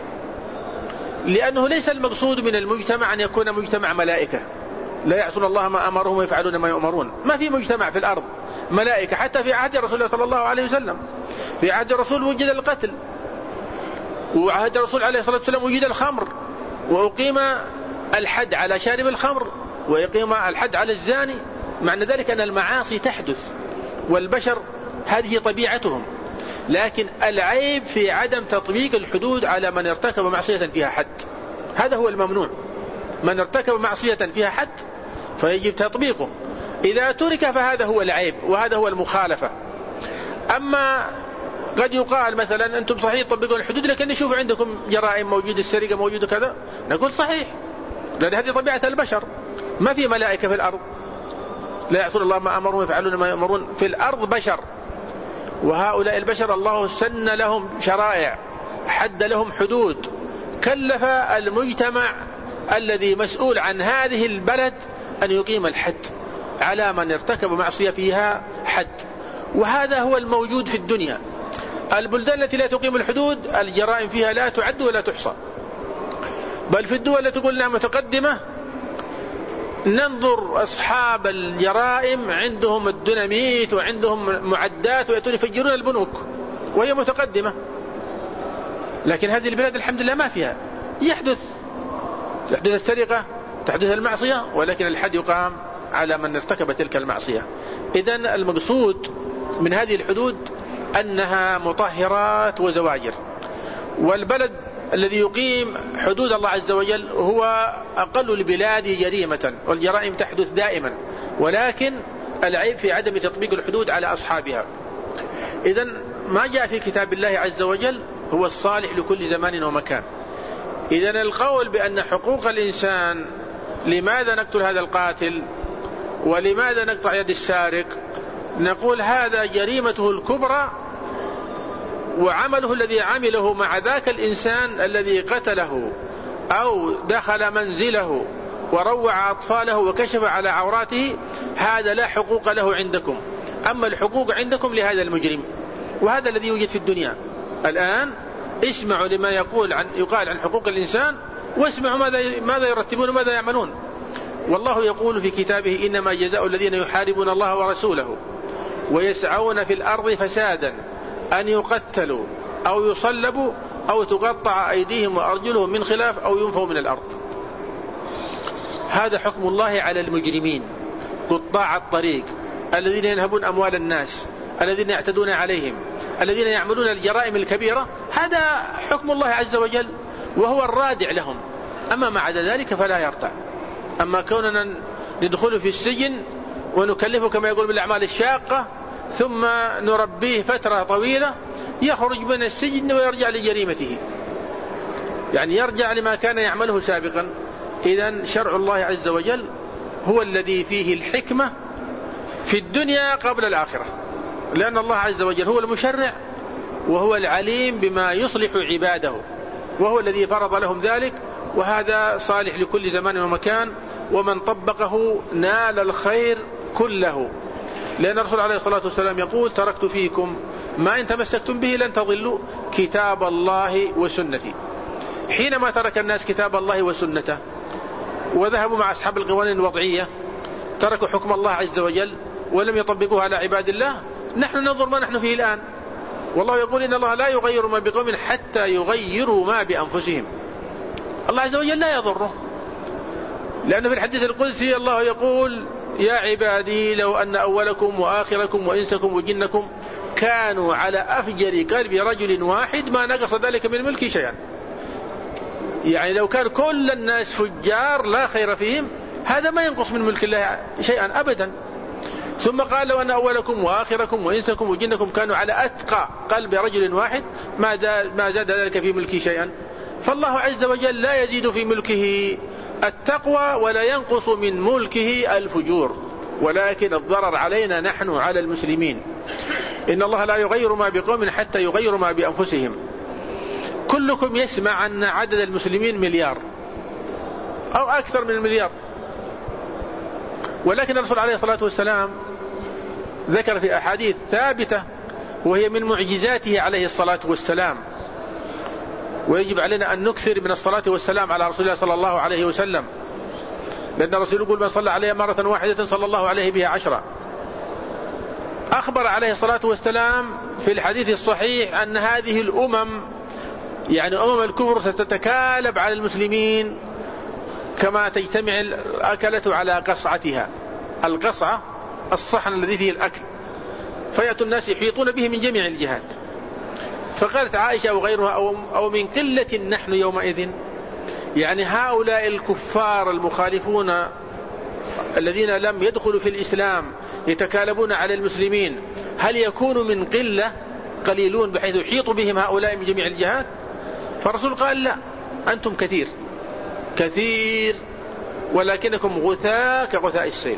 لأنه ليس المقصود من المجتمع أن يكون مجتمع ملائكة لا يعصون الله ما أمرهم ويفعلون ما يؤمرون. ما في مجتمع في الأرض ملائكة. حتى في عهد رسول الله صلى الله عليه وسلم، في عهد الرسول وجد القتل، وعهد الرسول عليه الصلاة والسلام وجد الخمر، وأقيم الحد على شارب الخمر، ويقيم الحد على الزاني. معنى ذلك أن المعاصي تحدث، والبشر هذه طبيعتهم، لكن العيب في عدم تطبيق الحدود على من ارتكب معصية فيها حد. هذا هو الممنوع. من ارتكب معصية فيها حد فيجب تطبيقه. إذا ترك فهذا هو العيب وهذا هو المخالفة. أما قد يقال مثلا أنتم صحيح تطبقون الحدود لكن نشوف عندكم جرائم موجودة، السرقة موجودة كذا، نقول صحيح، لأن هذه طبيعة البشر. ما في ملائكة في الأرض لا يعصون الله ما أمرهم ويفعلون ما يؤمرون. في الأرض بشر، وهؤلاء البشر الله سن لهم شرائع، حد لهم حدود، كلف المجتمع الذي مسؤول عن هذه البلد أن يقيم الحد على من ارتكب معصية فيها حد. وهذا هو الموجود في الدنيا. البلدان التي لا تقيم الحدود الجرائم فيها لا تعد ولا تحصى، بل في الدول التي تقول لها متقدمة ننظر أصحاب الجرائم عندهم الديناميت وعندهم معدات ويأتون يفجرون البنوك وهي متقدمة. لكن هذه البلاد الحمد لله ما فيها. يحدث تحدث السرقة، تحدث المعصية، ولكن الحد يقام على من ارتكب تلك المعصية. إذن المقصود من هذه الحدود أنها مطهرات وزواجر. والبلد الذي يقيم حدود الله عز وجل هو أقل البلاد جريمة، والجرائم تحدث دائما، ولكن العيب في عدم تطبيق الحدود على أصحابها. إذن ما جاء في كتاب الله عز وجل هو الصالح لكل زمان ومكان. إذن القول بأن حقوق الإنسان، لماذا نقتل هذا القاتل ولماذا نقطع يد السارق، نقول هذا جريمته الكبرى وعمله الذي عمله مع ذاك الإنسان الذي قتله أو دخل منزله وروع أطفاله وكشف على عوراته، هذا لا حقوق له عندكم. أما الحقوق عندكم لهذا المجرم. وهذا الذي يوجد في الدنيا الآن. اسمعوا لما يقول عن يقال عن حقوق الإنسان، واسمعوا ماذا ماذا يرتبون وماذا يعملون. والله يقول في كتابه إنما جزاء الذين يحاربون الله ورسوله ويسعون في الأرض فسادا أن يقتلوا أو يصلبوا أو تقطع أيديهم وأرجلهم من خلاف أو ينفوا من الأرض. هذا حكم الله على المجرمين قطاع الطريق الذين ينهبون أموال الناس، الذين يعتدون عليهم، الذين يعملون الجرائم الكبيرة. هذا حكم الله عز وجل. وهو الرادع لهم، أما ما عدا ذلك فلا يرتع. أما كوننا ندخل في السجن ونكلفه كما يقول بالأعمال الشاقة ثم نربيه فترة طويلة، يخرج من السجن ويرجع لجريمته، يعني يرجع لما كان يعمله سابقا. إذن شرع الله عز وجل هو الذي فيه الحكمة في الدنيا قبل الآخرة، لأن الله عز وجل هو المشرع وهو العليم بما يصلح عباده، وهو الذي فرض لهم ذلك، وهذا صالح لكل زمان ومكان، ومن طبقه نال الخير كله. لأن الرسول عليه الصلاة والسلام يقول: تركت فيكم ما إن تمسكتم به لن تضلوا كتاب الله وسنتي. حينما ترك الناس كتاب الله وسنته وذهبوا مع أصحاب القوانين الوضعية، تركوا حكم الله عز وجل ولم يطبقوه على عباد الله، نحن ننظر ما نحن فيه الآن. والله يقول: إن الله لا يغير ما بقوم حتى يغيروا ما بأنفسهم. الله عز وجل لا يضره، لأنه في الحديث القدسي الله يقول: يا عبادي لو أن أولكم وآخركم وإنسكم وجنكم كانوا على أفجر قلب رجل واحد ما نقص ذلك من ملكي شيئا. يعني لو كان كل الناس فجار لا خير فيهم، هذا ما ينقص من ملك الله شيئا أبدا. ثم قال: لو أن أولكم وآخركم وإنسكم وجنكم كانوا على أتقى قلب رجل واحد ما زاد ذلك في ملكي شيئا. فالله عز وجل لا يزيد في ملكه التقوى ولا ينقص من ملكه الفجور، ولكن الضرر علينا نحن على المسلمين. إن الله لا يغير ما بقوم حتى يغيروا ما بأنفسهم. كلكم يسمع أن عدد المسلمين مليار أو أكثر من المليار، ولكن الرسول عليه الصلاة والسلام ذكر في أحاديث ثابتة وهي من معجزاته عليه الصلاة والسلام، ويجب علينا أن نكثر من الصلاة والسلام على رسول الله صلى الله عليه وسلم، لأن الرسول يقول: من صلى عليه مرة واحدة صلى الله عليه بها عشرة. أخبر عليه الصلاة والسلام في الحديث الصحيح أن هذه الأمم، يعني أمم الكفر، ستتكالب على المسلمين كما تجتمع الأكلة على قصعتها. القصعة الصحن الذي فيه الأكل، فيأتوا الناس يحيطون به من جميع الجهات. فقالت عائشة أو غيرها: أو, أو من قلة نحن يومئذ، يعني هؤلاء الكفار المخالفون الذين لم يدخلوا في الإسلام يتكالبون على المسلمين، هل يكون من قلة قليلون بحيث يحيط بهم هؤلاء من جميع الجهات؟ فالرسول قال: لا، أنتم كثير كثير ولكنكم غثاء كغثاء السيل.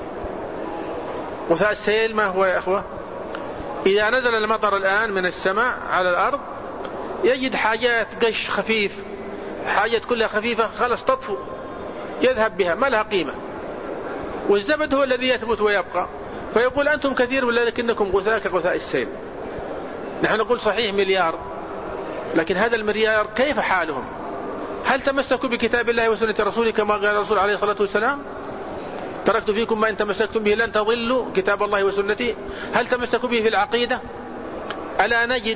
غثاء السيل ما هو يا أخوة؟ إذا نزل المطر الآن من السماء على الأرض يجد حاجات قش خفيف، حاجات كلها خفيفة، خلاص تطفو يذهب بها، ما لها قيمة، والزبد هو الذي يثبت ويبقى. فيقول: أنتم كثير ولكنكم غثاء كغثاء السيل. نحن نقول صحيح مليار، لكن هذا المليار كيف حالهم؟ هل تمسكوا بكتاب الله وسنة رسوله كما قال الرسول عليه الصلاة والسلام: تركت فيكم ما إن تمسكتم به لن تضلوا كتاب الله وسنتي؟ هل تمسكوا به في العقيدة؟ ألا نجد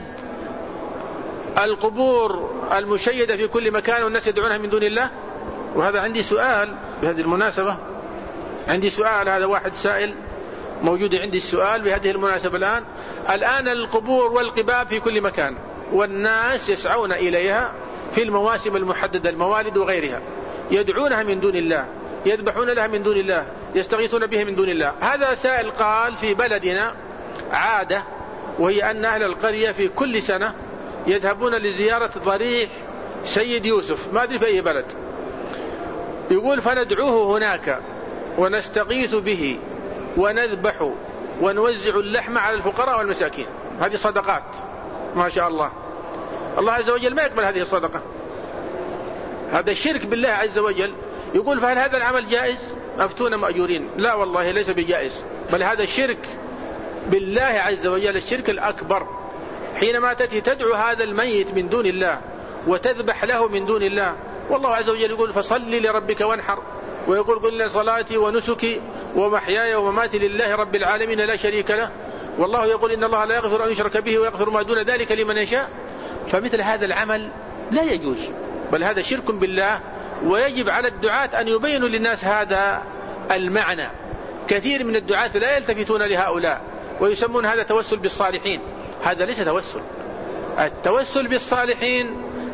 القبور المشيدة في كل مكان والناس يدعونها من دون الله؟ وهذا عندي سؤال بهذه المناسبة، عندي سؤال، هذا واحد سائل موجود عندي السؤال بهذه المناسبة الآن. الآن القبور والقباب في كل مكان، والناس يسعون إليها في المواسم المحددة، الموالد وغيرها، يدعونها من دون الله، يذبحون لها من دون الله، يستغيثون بها من دون الله. هذا سائل قال: في بلدنا عادة، وهي أن أهل القرية في كل سنة يذهبون لزيارة ضريح سيد يوسف، ما أدري في أي بلد، يقول: فندعوه هناك ونستغيث به ونذبح ونوزع اللحم على الفقراء والمساكين. هذه صدقات ما شاء الله. الله عز وجل ما يقبل هذه الصدقة، هذا الشرك بالله عز وجل. يقول: فهل هذا العمل جائز؟ أفتونا مأجورين. لا والله ليس بجائز، بل هذا الشرك بالله عز وجل، الشرك الأكبر. حينما تأتي تدعو هذا الميت من دون الله وتذبح له من دون الله، والله عز وجل يقول: فصل لربك وانحر، ويقول: قل إن صلاتي ونسكي ومحياي ومماتي لله رب العالمين لا شريك له. والله يقول: إن الله لا يغفر أن يشرك به ويغفر ما دون ذلك لمن يشاء. فمثل هذا العمل لا يجوز، بل هذا شرك بالله، ويجب على الدعاة أن يبينوا للناس هذا المعنى. كثير من الدعاة لا يلتفتون لهؤلاء ويسمون هذا توسل بالصالحين. هذا ليس توسل. التوسل بالصالحين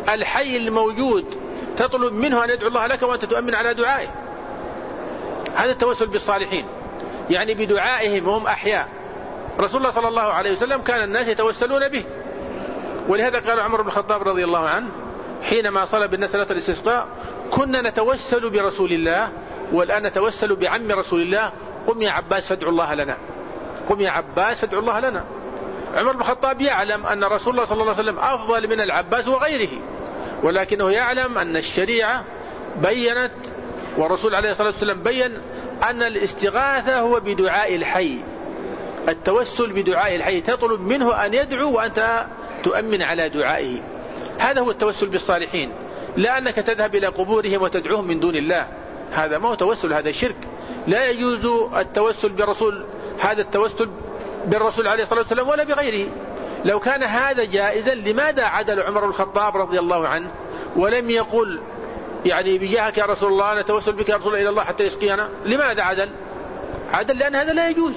الحي الموجود تطلب منه أن يدعو الله لك وأنت تؤمن على دعائه. هذا التوسل بالصالحين، يعني بدعائهم وهم أحياء. رسول الله صلى الله عليه وسلم كان الناس يتوسلون به، ولهذا قال عمر بن الخطاب رضي الله عنه حينما صلى بالناس صلاة الاستسقاء: كنا نتوسل برسول الله والآن نتوسل بعم رسول الله، قم يا عباس فادعو الله لنا، قم يا عباس فادعو الله لنا. عمر بن الخطاب يعلم أن رسول الله صلى الله عليه وسلم أفضل من العباس وغيره، ولكنه يعلم أن الشريعة بيّنت والرسول عليه الصلاة والسلام بيّن أن الاستغاثة هو بدعاء الحي، التوسل بدعاء الحي، تطلب منه أن يدعو وأنت تؤمن على دعائه. هذا هو التوسل بالصالحين، لا أنك تذهب إلى قبورهم وتدعوهم من دون الله، هذا ما هو توسل، هذا شرك. لا يجوز التوسل بالرسول، هذا التوسل بالرسول عليه الصلاة والسلام ولا بغيره. لو كان هذا جائزا لماذا عدل عمر بن الخطاب رضي الله عنه ولم يقل يعني بجاهك يا رسول الله نتوسل بك يا رسول الله إلى الله حتى يسقينا؟ لماذا عدل؟ عدل لأن هذا لا يجوز.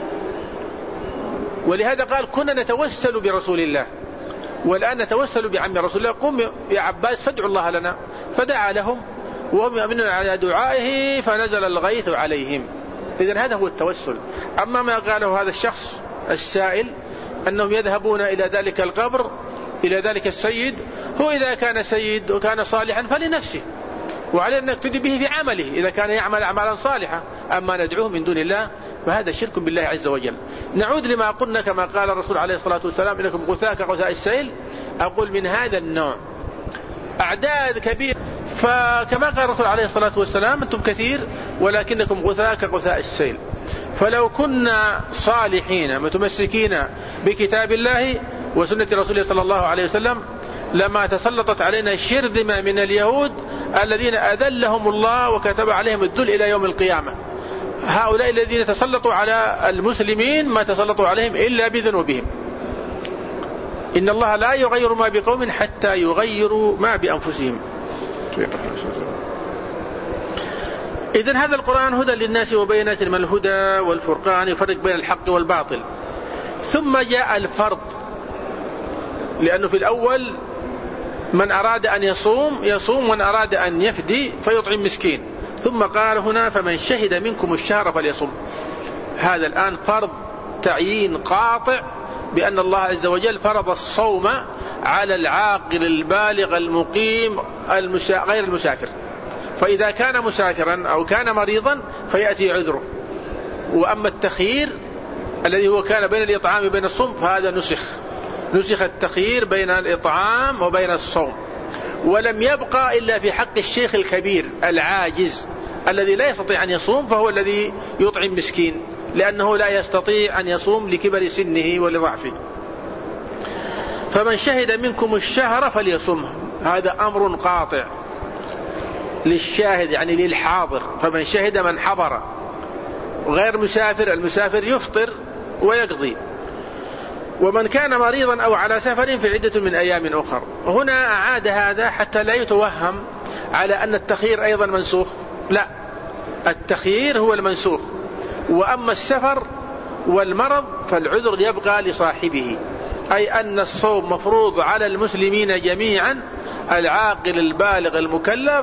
ولهذا قال: كنا نتوسل برسول الله والآن نتوسل بعم رسول الله، قم يا عباس فادعوا الله لنا. فدعا لهم وهم يؤمنون على دعائه فنزل الغيث عليهم. إذن هذا هو التوسل. أما ما قاله هذا الشخص السائل أنهم يذهبون إلى ذلك القبر، إلى ذلك السيد، هو إذا كان سيد وكان صالحا فلنفسه، وعليه أن نقتدي به في عمله إذا كان يعمل أعمالا صالحة. أما ندعوه من دون الله فهذا شرك بالله عز وجل. نعود لما قلنا كما قال الرسول عليه الصلاة والسلام: إنكم غثاء كغثاء السيل. أقول من هذا النوع أعداد كبير، فكما قال الرسول عليه الصلاة والسلام: أنتم كثير ولكنكم غثاء كغثاء السيل. فلو كنا صالحين متمسكين بكتاب الله وسنة رسوله صلى الله عليه وسلم لما تسلطت علينا شرذمة من اليهود الذين أذلهم الله وكتب عليهم الذل إلى يوم القيامة. هؤلاء الذين تسلطوا على المسلمين ما تسلطوا عليهم إلا بذنوبهم. إن الله لا يغير ما بقوم حتى يغيروا ما بأنفسهم. إذن هذا القرآن هدى للناس وبينات من الهدى والفرقان، يفرق بين الحق والباطل. ثم جاء الفرض، لأنه في الأول من أراد أن يصوم يصوم، ومن أراد أن يفدي فيطعم مسكين. ثم قال هنا: فمن شهد منكم الشهر فليصم. هذا الآن فرض تعيين قاطع بأن الله عز وجل فرض الصوم على العاقل البالغ المقيم غير المسافر. فإذا كان مسافرا أو كان مريضا فيأتي عذره. وأما التخيير الذي هو كان بين الإطعام وبين الصوم فهذا نسخ، نسخ التخيير بين الإطعام وبين الصوم. ولم يبقى إلا في حق الشيخ الكبير العاجز الذي لا يستطيع أن يصوم، فهو الذي يطعم مسكين، لأنه لا يستطيع أن يصوم لكبر سنه ولضعفه. فمن شهد منكم الشهر فليصمه، هذا أمر قاطع للشاهد يعني للحاضر. فمن شهد من حضر، غير مسافر، المسافر يفطر ويقضي. ومن كان مريضا أو على سفر فعدة من أيام أخر. هنا أعاد هذا حتى لا يتوهم على أن التخيير أيضا منسوخ، لا، التخيير هو المنسوخ. وأما السفر والمرض فالعذر يبقى لصاحبه، أي أن الصوم مفروض على المسلمين جميعا، العاقل البالغ المكلف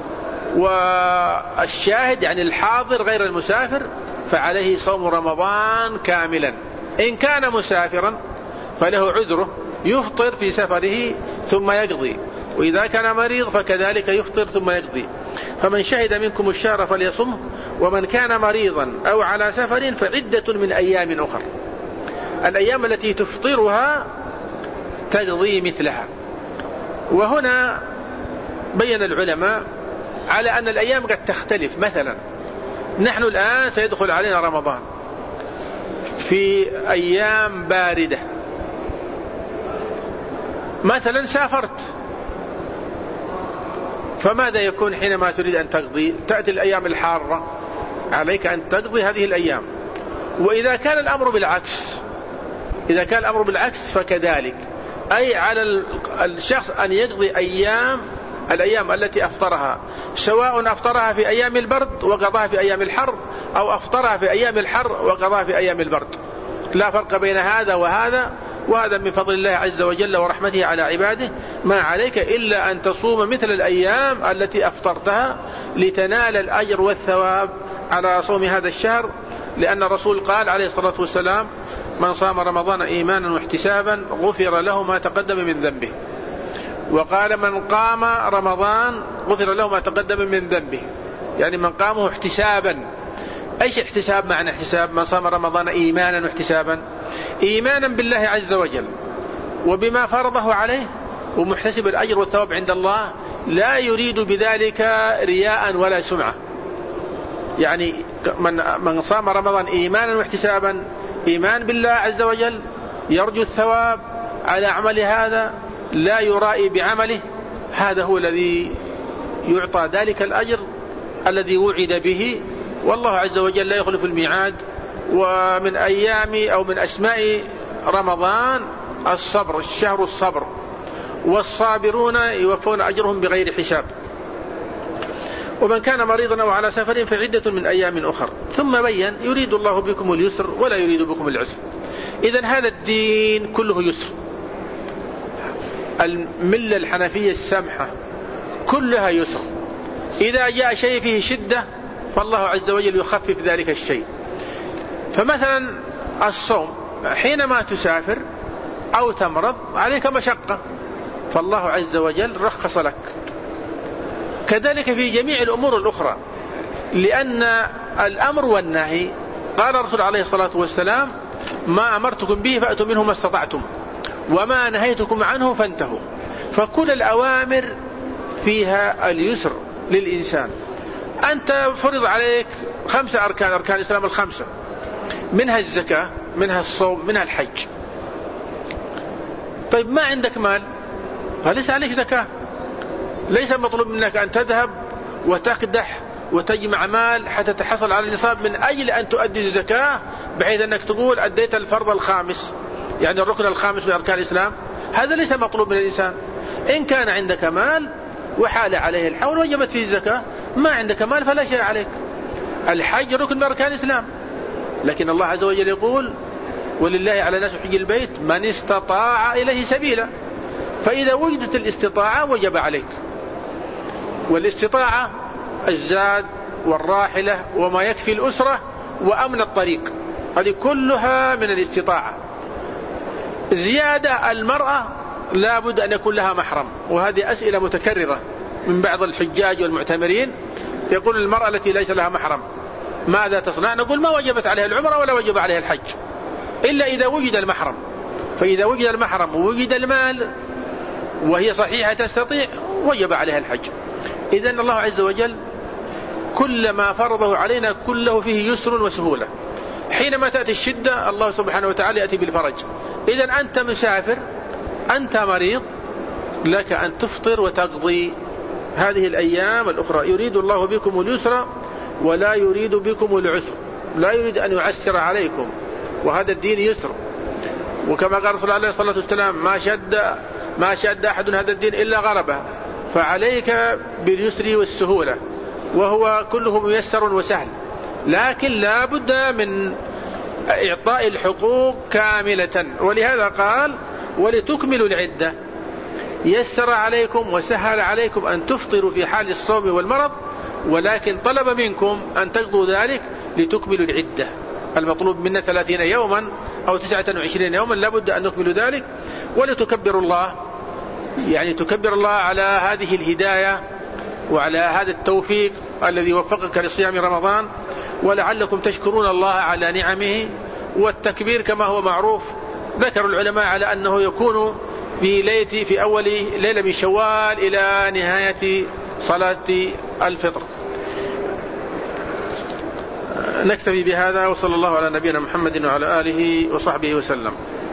والشاهد يعني الحاضر غير المسافر، فعليه صوم رمضان كاملا. إن كان مسافرا فله عذره، يفطر في سفره ثم يقضي، وإذا كان مريض فكذلك يفطر ثم يقضي. فمن شهد منكم الشهر فليصمه، ومن كان مريضا أو على سفر فعدة من أيام أخر. الأيام التي تفطرها تقضي مثلها. وهنا بين العلماء على أن الأيام قد تختلف. مثلا نحن الآن سيدخل علينا رمضان في أيام باردة، مثلا سافرت، فماذا يكون حينما تريد أن تقضي؟ تأتي الأيام الحارة، عليك أن تقضي هذه الأيام. وإذا كان الأمر بالعكس، إذا كان الأمر بالعكس فكذلك، أي على الشخص أن يقضي أيام الأيام التي أفطرها، سواء أفطرها في أيام البرد وقضاها في أيام الحر، أو أفطرها في أيام الحر وقضاها في أيام البرد، لا فرق بين هذا وهذا، وهذا من فضل الله عز وجل ورحمته على عباده. ما عليك إلا أن تصوم مثل الأيام التي أفطرتها لتنال الأجر والثواب على صوم هذا الشهر، لأن الرسول قال عليه الصلاة والسلام: من صام رمضان إيمانا واحتسابا غفر له ما تقدم من ذنبه. وقال: من قام رمضان غفر له ما تقدم من ذنبه، يعني من قامه احتسابا. أيش احتساب؟ معنى احتساب: من صام رمضان إيمانا واحتسابا، إيمانا بالله عز وجل وبما فرضه عليه، ومحتسب الأجر والثواب عند الله، لا يريد بذلك رياء ولا سمعة. يعني من من صام رمضان إيمانا واحتسابا، إيمان بالله عز وجل، يرجو الثواب على عمل هذا، لا يرائي بعمله، هذا هو الذي يعطى ذلك الأجر الذي وعد به، والله عز وجل لا يخلف الميعاد. ومن أيام أو من أسماء رمضان الصبر، الشهر الصبر، والصابرون يوفون أجرهم بغير حساب. ومن كان مريضا أو على سفر فعدة من أيام أخر. ثم بين: يريد الله بكم اليسر ولا يريد بكم العسر. إذن هذا الدين كله يسر. الملة الحنفية السمحة كلها يسر. إذا جاء شيء فيه شدة فالله عز وجل يخفف ذلك الشيء. فمثلا الصوم، حينما تسافر أو تمرض عليك مشقة، فالله عز وجل رخص لك. كذلك في جميع الأمور الأخرى، لأن الأمر والنهي قال الرسول عليه الصلاة والسلام: ما أمرتكم به فأتوا منه ما استطعتم وما نهيتكم عنه فانتهوا. فكل الأوامر فيها اليسر للإنسان. أنت فرض عليك خمسة أركان، أركان الإسلام الخمسة، منها الزكاة، منها الصوم، منها الحج. طيب ما عندك مال فليس عليك زكاة، ليس مطلوب منك أن تذهب وتقدح وتجمع مال حتى تحصل على النصاب من أجل أن تؤدي الزكاة، بحيث أنك تقول أديت الفرض الخامس، يعني الركن الخامس من أركان الإسلام. هذا ليس مطلوب من الإنسان. إن كان عندك مال وحال عليه الحول وجبت فيه الزكاة، ما عندك مال فلا شيء عليك. الحج ركن من أركان الإسلام، لكن الله عز وجل يقول: ولله على الناس حج البيت من استطاع إليه سبيلا. فإذا وجدت الاستطاعة وجب عليك. والاستطاعة الزاد والراحلة وما يكفي الأسرة وأمن الطريق، هذه كلها من الاستطاعة. زيادة المرأة لا بد أن يكون لها محرم، وهذه أسئلة متكررة من بعض الحجاج والمعتمرين. يقول: المرأة التي ليس لها محرم ماذا تصنع؟ نقول: ما وجبت عليها العمرة ولا وجب عليها الحج إلا إذا وجد المحرم. فإذا وجد المحرم ووجد المال وهي صحيحة تستطيع وجب عليها الحج. إذن الله عز وجل كل ما فرضه علينا كله فيه يسر وسهولة. حينما تأتي الشدة الله سبحانه وتعالى يأتي بالفرج. إذن أنت مسافر، أنت مريض، لك أن تفطر وتقضي هذه الأيام الأخرى. يريد الله بكم اليسر ولا يريد بكم العسر، لا يريد أن يعسر عليكم، وهذا الدين يسر. وكما قال رسول الله عليه الصلاة والسلام: ما شد ما شد أحد هذا الدين إلا غربه. فعليك باليسر والسهولة، وهو كله ميسر وسهل، لكن لا بد من إعطاء الحقوق كاملة. ولهذا قال: ولتكملوا العدة. يسر عليكم وسهل عليكم أن تفطروا في حال الصوم والمرض، ولكن طلب منكم أن تقضوا ذلك لتكملوا العدة. المطلوب منا ثلاثين يوما أو تسعة وعشرين يوما، لا بد أن نكمل ذلك. ولتكبروا الله، يعني تكبر الله على هذه الهداية وعلى هذا التوفيق الذي وفقك لصيام رمضان، ولعلكم تشكرون الله على نعمه. والتكبير كما هو معروف ذكر العلماء على أنه يكون في ليلة في أول ليلة من شوال إلى نهاية صلاة الفطر. نكتفي بهذا، وصلى الله على نبينا محمد وعلى آله وصحبه وسلم.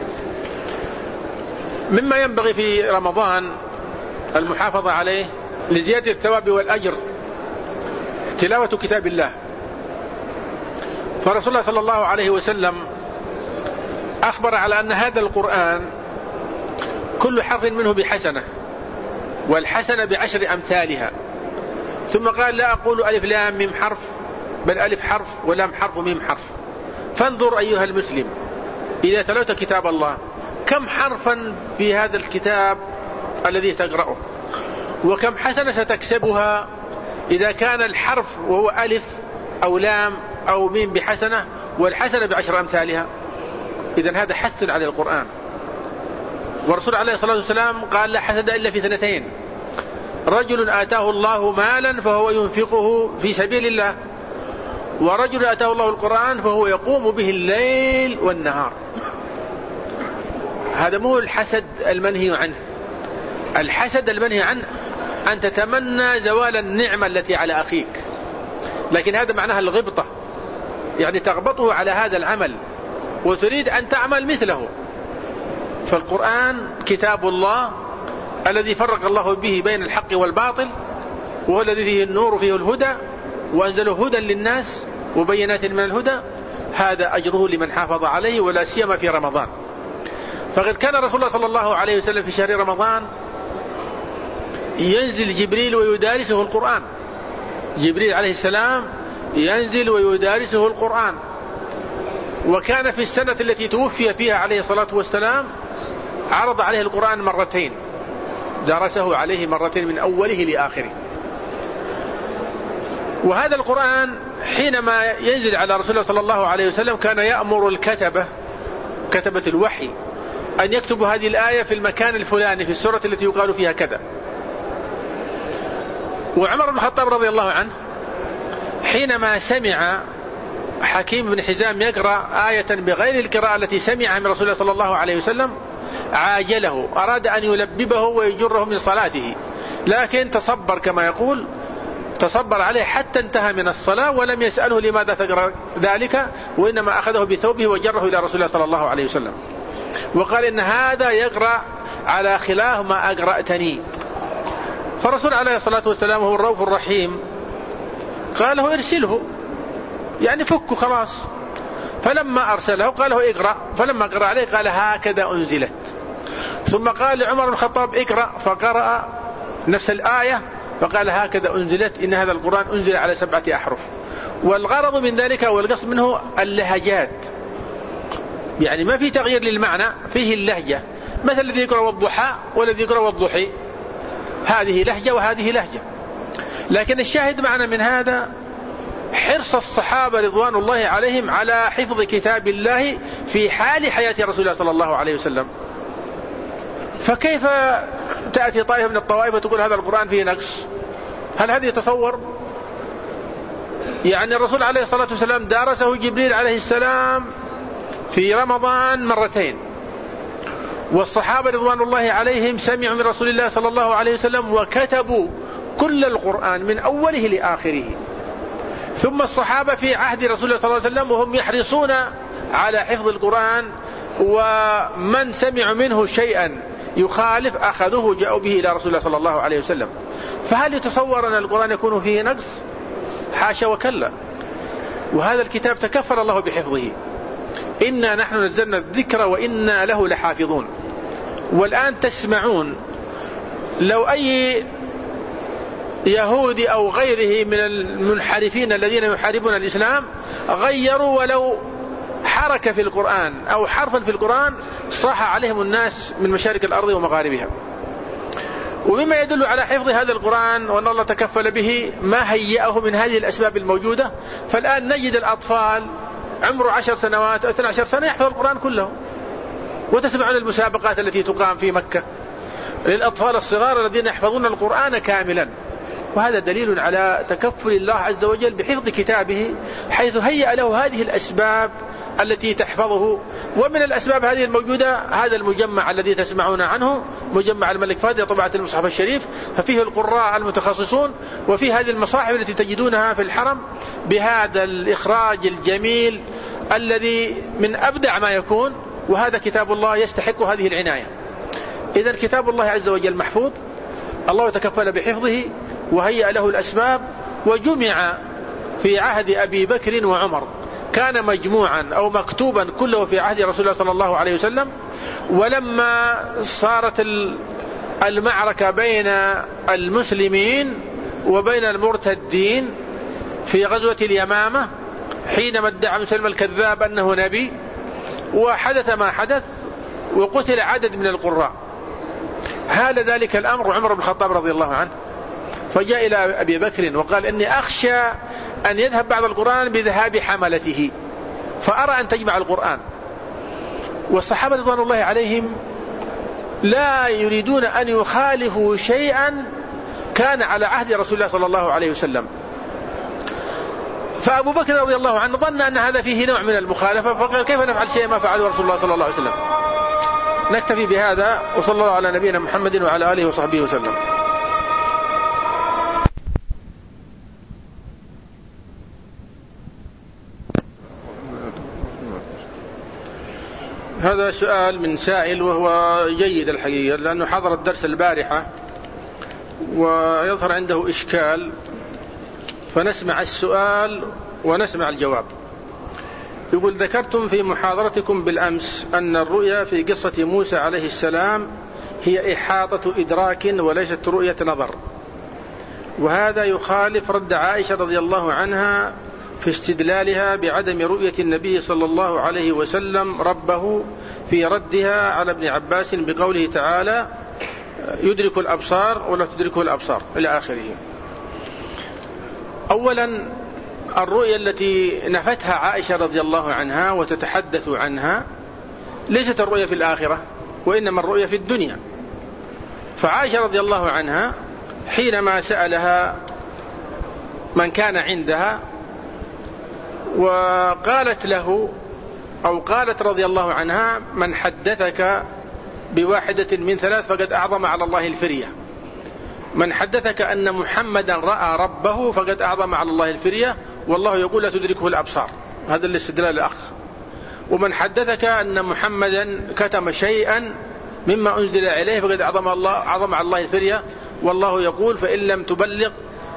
مما ينبغي في رمضان المحافظة عليه لزيادة الثواب والأجر تلاوة كتاب الله. فرسول الله صلى الله عليه وسلم أخبر على أن هذا القرآن كل حرف منه بحسنة، والحسنة بعشر أمثالها. ثم قال: لا أقول ألف لام ميم حرف، بل ألف حرف ولام حرف وميم حرف. فانظر أيها المسلم إذا تلوت كتاب الله كم حرفا في هذا الكتاب الذي تقرأه، وكم حسنة ستكسبها إذا كان الحرف وهو ألف أو لام أو ميم بحسنة والحسنة بعشر أمثالها. إذن هذا حث على القرآن. والرسول عليه الصلاة والسلام قال لا حسد إلا في اثنتين: رجل آتاه الله مالا فهو ينفقه في سبيل الله، ورجل آتاه الله القرآن فهو يقوم به الليل والنهار. هذا مو الحسد المنهي عنه. الحسد المنهي عنه أن تتمنى زوال النعمة التي على أخيك، لكن هذا معناها الغبطة، يعني تغبطه على هذا العمل وتريد أن تعمل مثله. فالقرآن كتاب الله الذي فرق الله به بين الحق والباطل، وهو الذي فيه النور وفيه الهدى، وأنزله هدى للناس وبينات من الهدى. هذا أجره لمن حافظ عليه، ولا سيما في رمضان. فقد كان رسول الله صلى الله عليه وسلم في شهر رمضان ينزل جبريل ويدارسه القرآن. جبريل عليه السلام ينزل ويدارسه القرآن. وكان في السنة التي توفي فيها عليه الصلاة والسلام عرض عليه القرآن مرتين، درسه عليه مرتين من أوله لآخره. وهذا القرآن حينما ينزل على رسول الله صلى الله عليه وسلم كان يأمر الكتبة، كتبة الوحي، أن يكتبوا هذه الآية في المكان الفلاني في السورة التي يقال فيها كذا. وعمر بن الخطاب رضي الله عنه حينما سمع حكيم بن حزام يقرأ آية بغير القراءة التي سمعها من رسول الله صلى الله عليه وسلم عاجله، أراد أن يلببه ويجره من صلاته، لكن تصبر كما يقول، تصبر عليه حتى انتهى من الصلاة ولم يسأله لماذا تقرأ ذلك، وإنما أخذه بثوبه وجره إلى رسول الله صلى الله عليه وسلم وقال إن هذا يقرأ على خلاف ما أقرأتني. فالرسول عليه الصلاة والسلام هو الرؤوف الرحيم قال له ارسله، يعني فكه خلاص. فلما أرسله قال له اقرأ، فلما قرأ عليه قال هكذا أنزلت. ثم قال لعمر بن الخطاب اقرأ، فقرأ نفس الآية فقال هكذا أنزلت، إن هذا القرآن أنزل على سبعة أحرف. والغرض من ذلك والقصد منه اللهجات، يعني ما في تغيير للمعنى، فيه اللهجة، مثل الذي يقرأ والضحى والذي يقرأ والضحي، هذه لهجة وهذه لهجة. لكن الشاهد معنا من هذا حرص الصحابة رضوان الله عليهم على حفظ كتاب الله في حال حياة رسول الله صلى الله عليه وسلم. فكيف تأتي طائفة من الطوائف وتقول هذا القرآن فيه نقص؟ هل هذا يتصور؟ يعني الرسول عليه الصلاة والسلام دارسه جبريل عليه السلام في رمضان مرتين، والصحابة رضوان الله عليهم سمعوا من رسول الله صلى الله عليه وسلم وكتبوا كل القرآن من أوله لآخره. ثم الصحابة في عهد رسول الله صلى الله عليه وسلم وهم يحرصون على حفظ القرآن، ومن سمع منه شيئا يخالف أخذوه جاءوا به إلى رسول الله صلى الله عليه وسلم. فهل يتصور أن القرآن يكون فيه نقص؟ حاشا وكلا. وهذا الكتاب تكفل الله بحفظه، إنا نحن نزلنا الذكر وإنا له لحافظون. والآن تسمعون لو أي يهودي أو غيره من المنحرفين الذين يحاربون الإسلام غيروا ولو حركة في القرآن أو حرفا في القرآن صاح عليهم الناس من مشارق الأرض ومغاربها. ومما يدل على حفظ هذا القرآن وأن الله تكفل به ما هيئه من هذه الأسباب الموجودة. فالآن نجد الأطفال عمره عشر سنوات أو اثنى عشر سنة يحفظ القرآن كله. وتسمعون المسابقات التي تقام في مكة للأطفال الصغار الذين يحفظون القرآن كاملا. وهذا دليل على تكفل الله عز وجل بحفظ كتابه، حيث هيأ له هذه الأسباب التي تحفظه. ومن الأسباب هذه الموجودة هذا المجمع الذي تسمعون عنه، مجمع الملك فهد لطبعة المصحف الشريف، ففيه القراء المتخصصون، وفي هذه المصاحف التي تجدونها في الحرم بهذا الإخراج الجميل الذي من أبدع ما يكون. وهذا كتاب الله يستحق هذه العناية. إذن كتاب الله عز وجل محفوظ، الله تكفل بحفظه وهيأ له الأسباب، وجمع في عهد أبي بكر وعمر، كان مجموعا أو مكتوبا كله في عهد رسول الله صلى الله عليه وسلم. ولما صارت المعركة بين المسلمين وبين المرتدين في غزوة اليمامة، حينما ادعى مسلم الكذاب أنه نبي وحدث ما حدث، وقتل عدد من القراء. هال ذلك الأمر عمر بن الخطاب رضي الله عنه، فجاء إلى أبي بكر وقال إني أخشى أن يذهب بعض القرآن بذهاب حملته، فأرى أن تجمع القرآن. والصحابة رضوان الله عليهم لا يريدون أن يخالفوا شيئا كان على عهد رسول الله صلى الله عليه وسلم. فأبو بكر رضي الله عنه ظن أن هذا فيه نوع من المخالفة، فقال كيف نفعل شيء ما فعله رسول الله صلى الله عليه وسلم. نكتفي بهذا، وصلى الله على نبينا محمد وعلى آله وصحبه وسلم. هذا سؤال من سائل وهو جيد الحقيقة، لأنه حضر الدرس البارحة ويظهر عنده إشكال، فنسمع السؤال ونسمع الجواب. يقول: ذكرتم في محاضرتكم بالأمس أن الرؤيا في قصة موسى عليه السلام هي إحاطة إدراك وليست رؤية نظر، وهذا يخالف رد عائشة رضي الله عنها في استدلالها بعدم رؤية النبي صلى الله عليه وسلم ربه في ردها على ابن عباس بقوله تعالى: يدرك الأبصار ولا تدركه الأبصار إلى آخره. أولا، الرؤيا التي نفتها عائشة رضي الله عنها وتتحدث عنها ليست الرؤيا في الآخرة، وإنما الرؤيا في الدنيا. فعائشة رضي الله عنها حينما سألها من كان عندها وقالت له، أو قالت رضي الله عنها: من حدثك بواحدة من ثلاث فقد أعظم على الله الفرية. من حدثك أن محمدا رأى ربه فقد أعظم على الله الفرية، والله يقول لا تدركه الأبصار. هذا الاستدلال الأخ. ومن حدثك أن محمدا كتم شيئا مما أنزل إليه فقد أعظم الله أعظم على الله الفرية، والله يقول: فإن لم تبلغ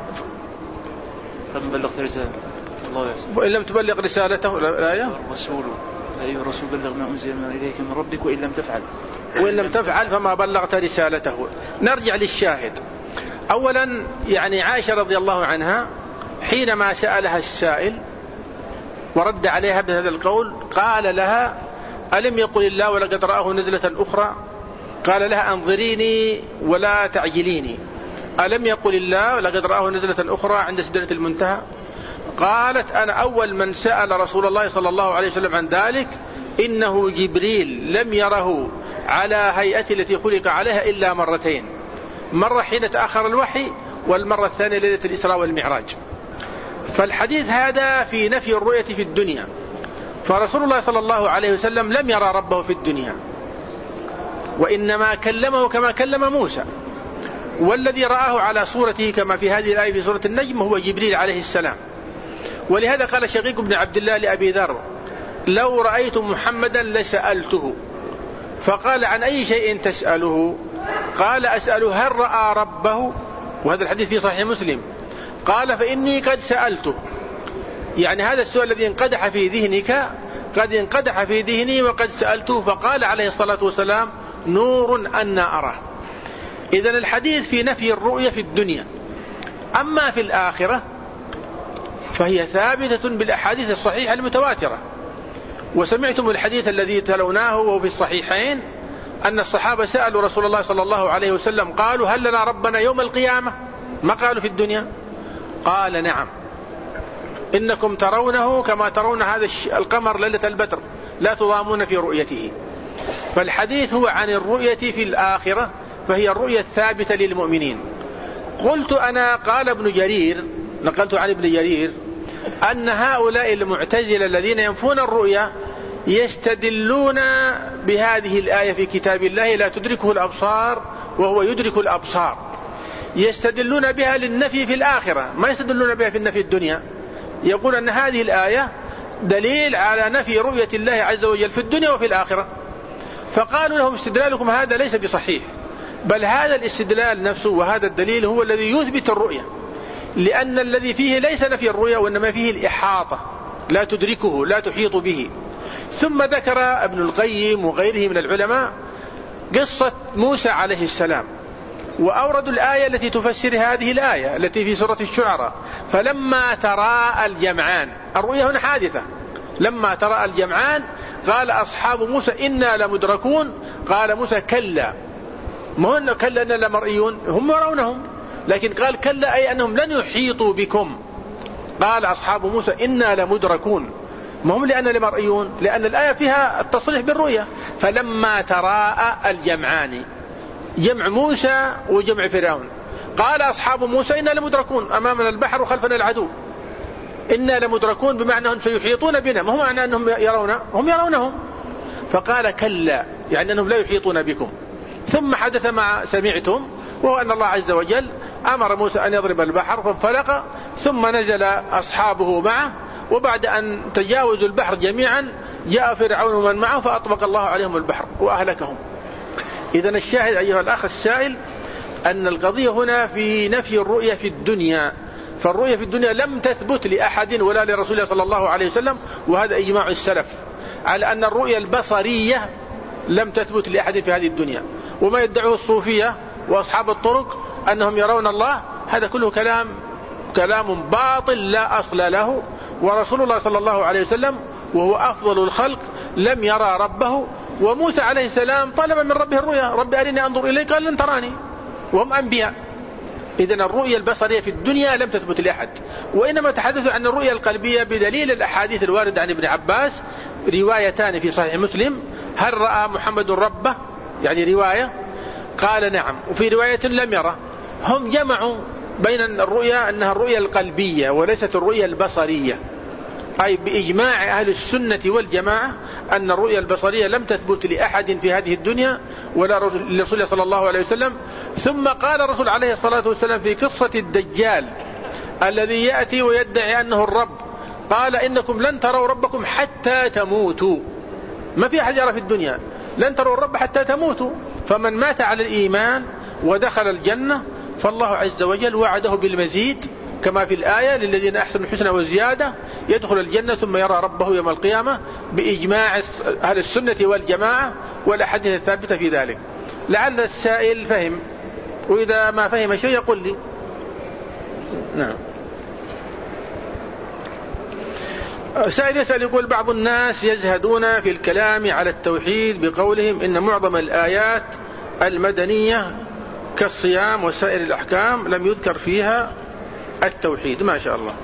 وإن لم تبلغ رسالته الآية الرسول أيها الرسول بلغ ما أنزل إليك من ربك وإن لم تفعل وإن لم تفعل فما بلغت رسالته. نرجع للشاهد. أولا، يعني عائشة رضي الله عنها حينما سألها السائل ورد عليها بهذا القول قال لها: ألم يقل الله ولقد رآه نزلة أخرى؟ قال لها: أنظريني ولا تعجليني. ألم يقل الله ولقد رآه نزلة أخرى عند سدرة المنتهى؟ قالت: أنا أول من سأل رسول الله صلى الله عليه وسلم عن ذلك، إنه جبريل لم يره على هيئته التي خلق عليها إلا مرتين، مرة حين تأخر الوحي، والمرة الثانية ليلة الإسراء والمعراج. فالحديث هذا في نفي الرؤية في الدنيا. فرسول الله صلى الله عليه وسلم لم يرى ربه في الدنيا، وإنما كلمه كما كلم موسى، والذي رآه على صورته كما في هذه الآية في سورة النجم هو جبريل عليه السلام. ولهذا قال شقيق بن عبد الله لأبي ذر: لو رأيت محمدا لسألته. فقال: عن أي شيء تسأله؟ قال: أسأله هل رأى ربه؟ وهذا الحديث في صحيح مسلم. قال: فإني قد سألته. يعني هذا السؤال الذي انقدح في ذهنك قد انقدح في ذهني وقد سألته. فقال عليه الصلاة والسلام: نور أنا أراه. إذن الحديث في نفي الرؤية في الدنيا. أما في الآخرة فهي ثابتة بالأحاديث الصحيحة المتواترة. وسمعتم الحديث الذي تلوناه وهو في الصحيحين أن الصحابة سألوا رسول الله صلى الله عليه وسلم قالوا: هل لنا ربنا يوم القيامة؟ ما قالوا في الدنيا. قال: نعم، إنكم ترونه كما ترون هذا القمر ليلة البدر لا تضامون في رؤيته. فالحديث هو عن الرؤية في الآخرة، فهي الرؤية الثابتة للمؤمنين. قلت أنا، قال ابن جرير، نقلت عن ابن جرير، أن هؤلاء المعتزلة الذين ينفون الرؤيا يستدلون بهذه الآية في كتاب الله: لا تدركه الأبصار وهو يدرك الأبصار. يستدلون بها للنفي في الآخرة، ما يستدلون بها في النفي الدنيا. يقول أن هذه الآية دليل على نفي رؤية الله عز وجل في الدنيا وفي الآخرة. فقالوا لهم: استدلالكم هذا ليس بصحيح، بل هذا الاستدلال نفسه وهذا الدليل هو الذي يثبت الرؤية، لأن الذي فيه ليس نفي الرؤية وإنما فيه الإحاطة، لا تدركه لا تحيط به. ثم ذكر ابن القيم وغيره من العلماء قصة موسى عليه السلام، وأوردوا الآية التي تفسر هذه الآية التي في سورة الشعراء: فلما تراءى الجمعان. الرؤية هنا حادثة. لما تراءى الجمعان قال أصحاب موسى إنا لمدركون. قال موسى كلا، ما هو كلا أننا لمرئيون، هم يرونهم، لكن قال كلا أي أنهم لن يحيطوا بكم. قال أصحاب موسى إنا لمدركون، ما هم لأن لمرئيون، لأن الآية فيها التصريح بالرؤية. فلما تراءى الجمعان، جمع موسى وجمع فرعون، قال أصحاب موسى إنا لمدركون، أمامنا البحر وخلفنا العدو. إنا لمدركون بمعنى أنهم سيحيطون بنا، ما هو معنى أنهم يرون، هم يرونهم. فقال كلا، يعني أنهم لا يحيطون بكم. ثم حدث ما سمعتم، وهو أن الله عز وجل أمر موسى أن يضرب البحر فانفلق، ثم نزل أصحابه معه، وبعد أن تجاوزوا البحر جميعا جاء فرعون ومن معه فأطبق الله عليهم البحر وأهلكهم. إذن الشاهد أيها الأخ السائل أن القضية هنا في نفي الرؤية في الدنيا، فالرؤية في الدنيا لم تثبت لأحد ولا لرسول الله صلى الله عليه وسلم، وهذا إجماع السلف على أن الرؤية البصرية لم تثبت لأحد في هذه الدنيا. وما يدعوه الصوفية وأصحاب الطرق أنهم يرون الله، هذا كله كلام كلام باطل لا أصل له. ورسول الله صلى الله عليه وسلم وهو أفضل الخلق لم يرى ربه، وموسى عليه السلام طلب من ربه الرؤيا، رب أرني أنظر إليك، قال لن تراني، وهم أنبياء. إذن الرؤية البصرية في الدنيا لم تثبت لأحد، وإنما تحدثوا عن الرؤية القلبية بدليل الأحاديث الواردة عن ابن عباس، روايتان في صحيح مسلم: هل رأى محمد ربه؟ يعني رواية قال نعم، وفي رواية لم يره. هم جمعوا بين الرؤيا أنها الرؤيا القلبية وليست الرؤيا البصرية، أي بإجماع أهل السنة والجماعة أن الرؤيا البصرية لم تثبت لأحد في هذه الدنيا ولا لرسول صلى الله عليه وسلم. ثم قال الرسول عليه الصلاة والسلام في قصة الدجال الذي يأتي ويدعي أنه الرب، قال إنكم لن تروا ربكم حتى تموتوا. ما في أحد يرى في الدنيا لن تروا الرب حتى تموتوا، فمن مات على الإيمان ودخل الجنة فالله عز وجل وعده بالمزيد، كما في الآية: للذين أحسنوا الحسنى والزيادة، يدخل الجنة ثم يرى ربه يوم القيامة، بإجماع أهل السنة والجماعة والأحاديث الثابتة في ذلك. لعل السائل فهم، وإذا ما فهم شيء يقول لي. نعم. سائل يسأل يقول: بعض الناس يزهدون في الكلام على التوحيد بقولهم إن معظم الآيات المدنية كالصيام وسائر الأحكام لم يذكر فيها التوحيد. ما شاء الله.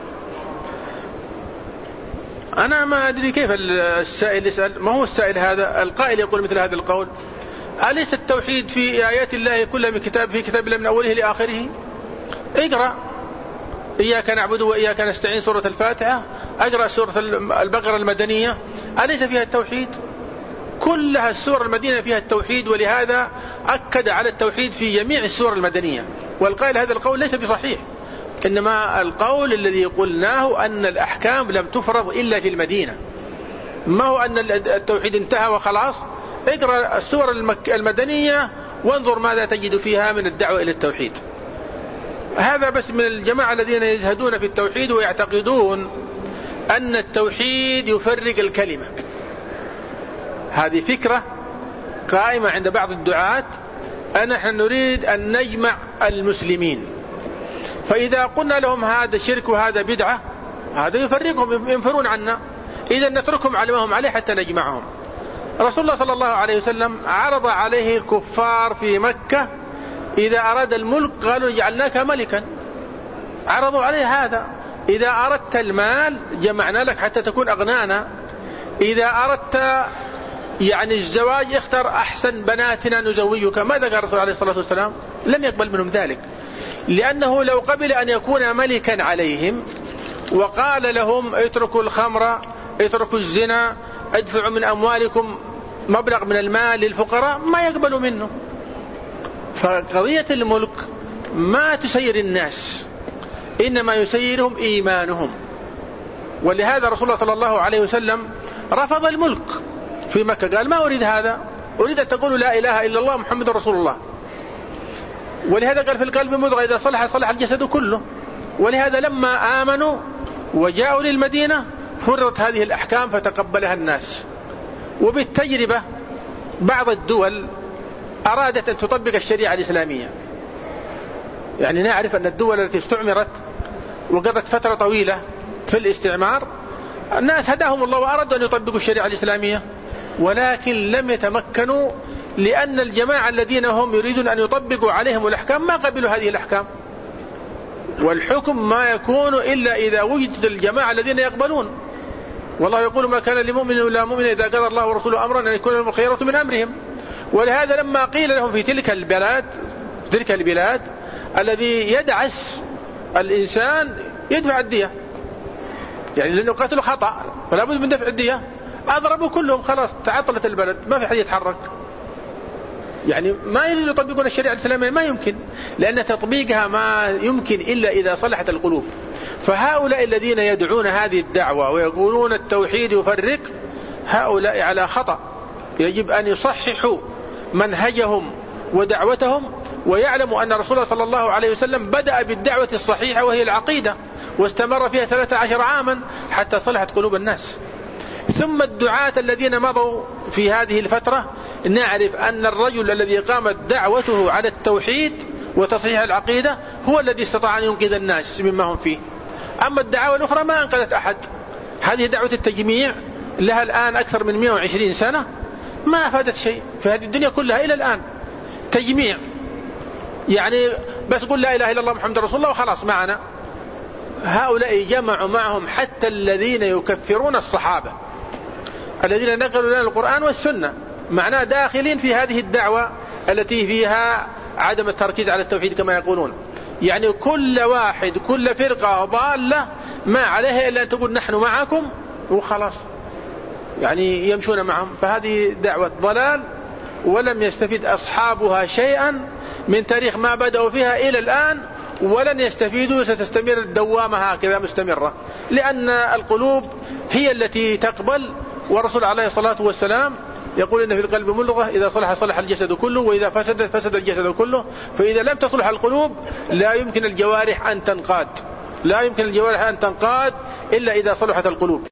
أنا ما أدري كيف السائل يسأل، ما هو السائل هذا القائل يقول مثل هذا القول؟ أليس التوحيد في آيات الله كلها من كتاب في كتاب الله من أوله لآخره؟ اقرأ إياك نعبد وإياك نستعين سورة الفاتحة، أقرأ سورة البقرة المدنية، أليس فيها التوحيد؟ كلها السور المدنية فيها التوحيد، ولهذا أكد على التوحيد في جميع السور المدنية. والقائل هذا القول ليس بصحيح، إنما القول الذي قلناه أن الأحكام لم تفرض إلا في المدينة، ما هو أن التوحيد انتهى وخلاص. اقرأ السور المدنية وانظر ماذا تجد فيها من الدعوة إلى التوحيد. هذا بس من الجماعة الذين يزهدون في التوحيد ويعتقدون أن التوحيد يفرق الكلمة. هذه فكرة قائمة عند بعض الدعاة، أن نحن نريد أن نجمع المسلمين، فإذا قلنا لهم هذا شرك وهذا بدعة هذا يفرقهم، ينفرون عنا، إذا نتركهم على ما هم عليه حتى نجمعهم. رسول الله صلى الله عليه وسلم عرض عليه الكفار في مكة إذا أراد الملك قالوا جعلناك ملكا، عرضوا عليه هذا. إذا أردت المال جمعنا لك حتى تكون أغنانا، إذا أردت يعني الزواج اختر أحسن بناتنا نزوجك. ماذا قال الرسول عليه الصلاة والسلام؟ لم يقبل منهم ذلك، لأنه لو قبل أن يكون ملكا عليهم وقال لهم اتركوا الخمر، اتركوا الزنا، ادفعوا من أموالكم مبلغ من المال للفقراء، ما يقبلوا منه. فقضية الملك ما تسير الناس، إنما يسيرهم إيمانهم. ولهذا رسول الله صلى الله عليه وسلم رفض الملك في مكة، قال ما أريد هذا، أريد أن تقولوا لا إله إلا الله محمد رسول الله. ولهذا قال في القلب مضغة إذا صلح صلح الجسد كله. ولهذا لما آمنوا وجاءوا للمدينة فرضت هذه الأحكام فتقبلها الناس. وبالتجربة بعض الدول أرادت أن تطبق الشريعة الإسلامية، يعني نعرف أن الدول التي استعمرت وقضت فترة طويلة في الاستعمار الناس هداهم الله وأرادوا أن يطبقوا الشريعة الإسلامية، ولكن لم يتمكنوا، لأن الجماعة الذين هم يريدون أن يطبقوا عليهم الأحكام ما قبلوا هذه الأحكام. والحكم ما يكون إلا إذا وجدت الجماعة الذين يقبلون. والله يقول: ما كان لمؤمن ولا مؤمن إذا قضى الله ورسوله أمرا أن يكون لهم الخيرة من أمرهم. ولهذا لما قيل لهم في تلك البلاد تلك البلاد الذي يدعس الإنسان يدفع الدية، يعني لأنه قتل خطأ فلا بد من دفع الدية، أضربوا كلهم، خلاص تعطلت البلد، ما في حد يتحرك. يعني ما يريدون يطبقون الشريعة الإسلامية، ما يمكن، لأن تطبيقها ما يمكن إلا إذا صلحت القلوب. فهؤلاء الذين يدعون هذه الدعوة ويقولون التوحيد يفرق، هؤلاء على خطأ. يجب أن يصححوا منهجهم ودعوتهم، ويعلموا أن رسول الله صلى الله عليه وسلم بدأ بالدعوة الصحيحة وهي العقيدة، واستمر فيها ثلاثة عشر عاما حتى صلحت قلوب الناس. ثم الدعاة الذين مضوا في هذه الفترة، نعرف أن الرجل الذي قامت دعوته على التوحيد وتصحيح العقيدة هو الذي استطاع أن ينقذ الناس مما هم فيه. أما الدعوة الأخرى ما أنقذت أحد. هذه دعوة التجميع لها الآن أكثر من مئة وعشرين سنة، ما أفادت شيء في هذه الدنيا كلها إلى الآن. تجميع يعني بس قل لا إله إلا الله محمد رسول الله وخلاص معنا. هؤلاء جمعوا معهم حتى الذين يكفرون الصحابة الذين نقلوا لنا القرآن والسنة، معناه داخلين في هذه الدعوة التي فيها عدم التركيز على التوحيد كما يقولون. يعني كل واحد كل فرقة ضالة ما عليها إلا أن تقول نحن معكم وخلاص، يعني يمشون معهم. فهذه دعوة ضلال، ولم يستفيد أصحابها شيئا من تاريخ ما بدأوا فيها إلى الآن، ولن يستفيدوا، ستستمر الدوامة هكذا مستمرة، لأن القلوب هي التي تقبل. والرسول عليه الصلاة والسلام يقول إن في القلب ملغة، إذا صلح صلح الجسد كله، وإذا فسد فسد الجسد كله. فإذا لم تصلح القلوب لا يمكن الجوارح أن تنقاد، لا يمكن الجوارح أن تنقاد إلا إذا صلحت القلوب.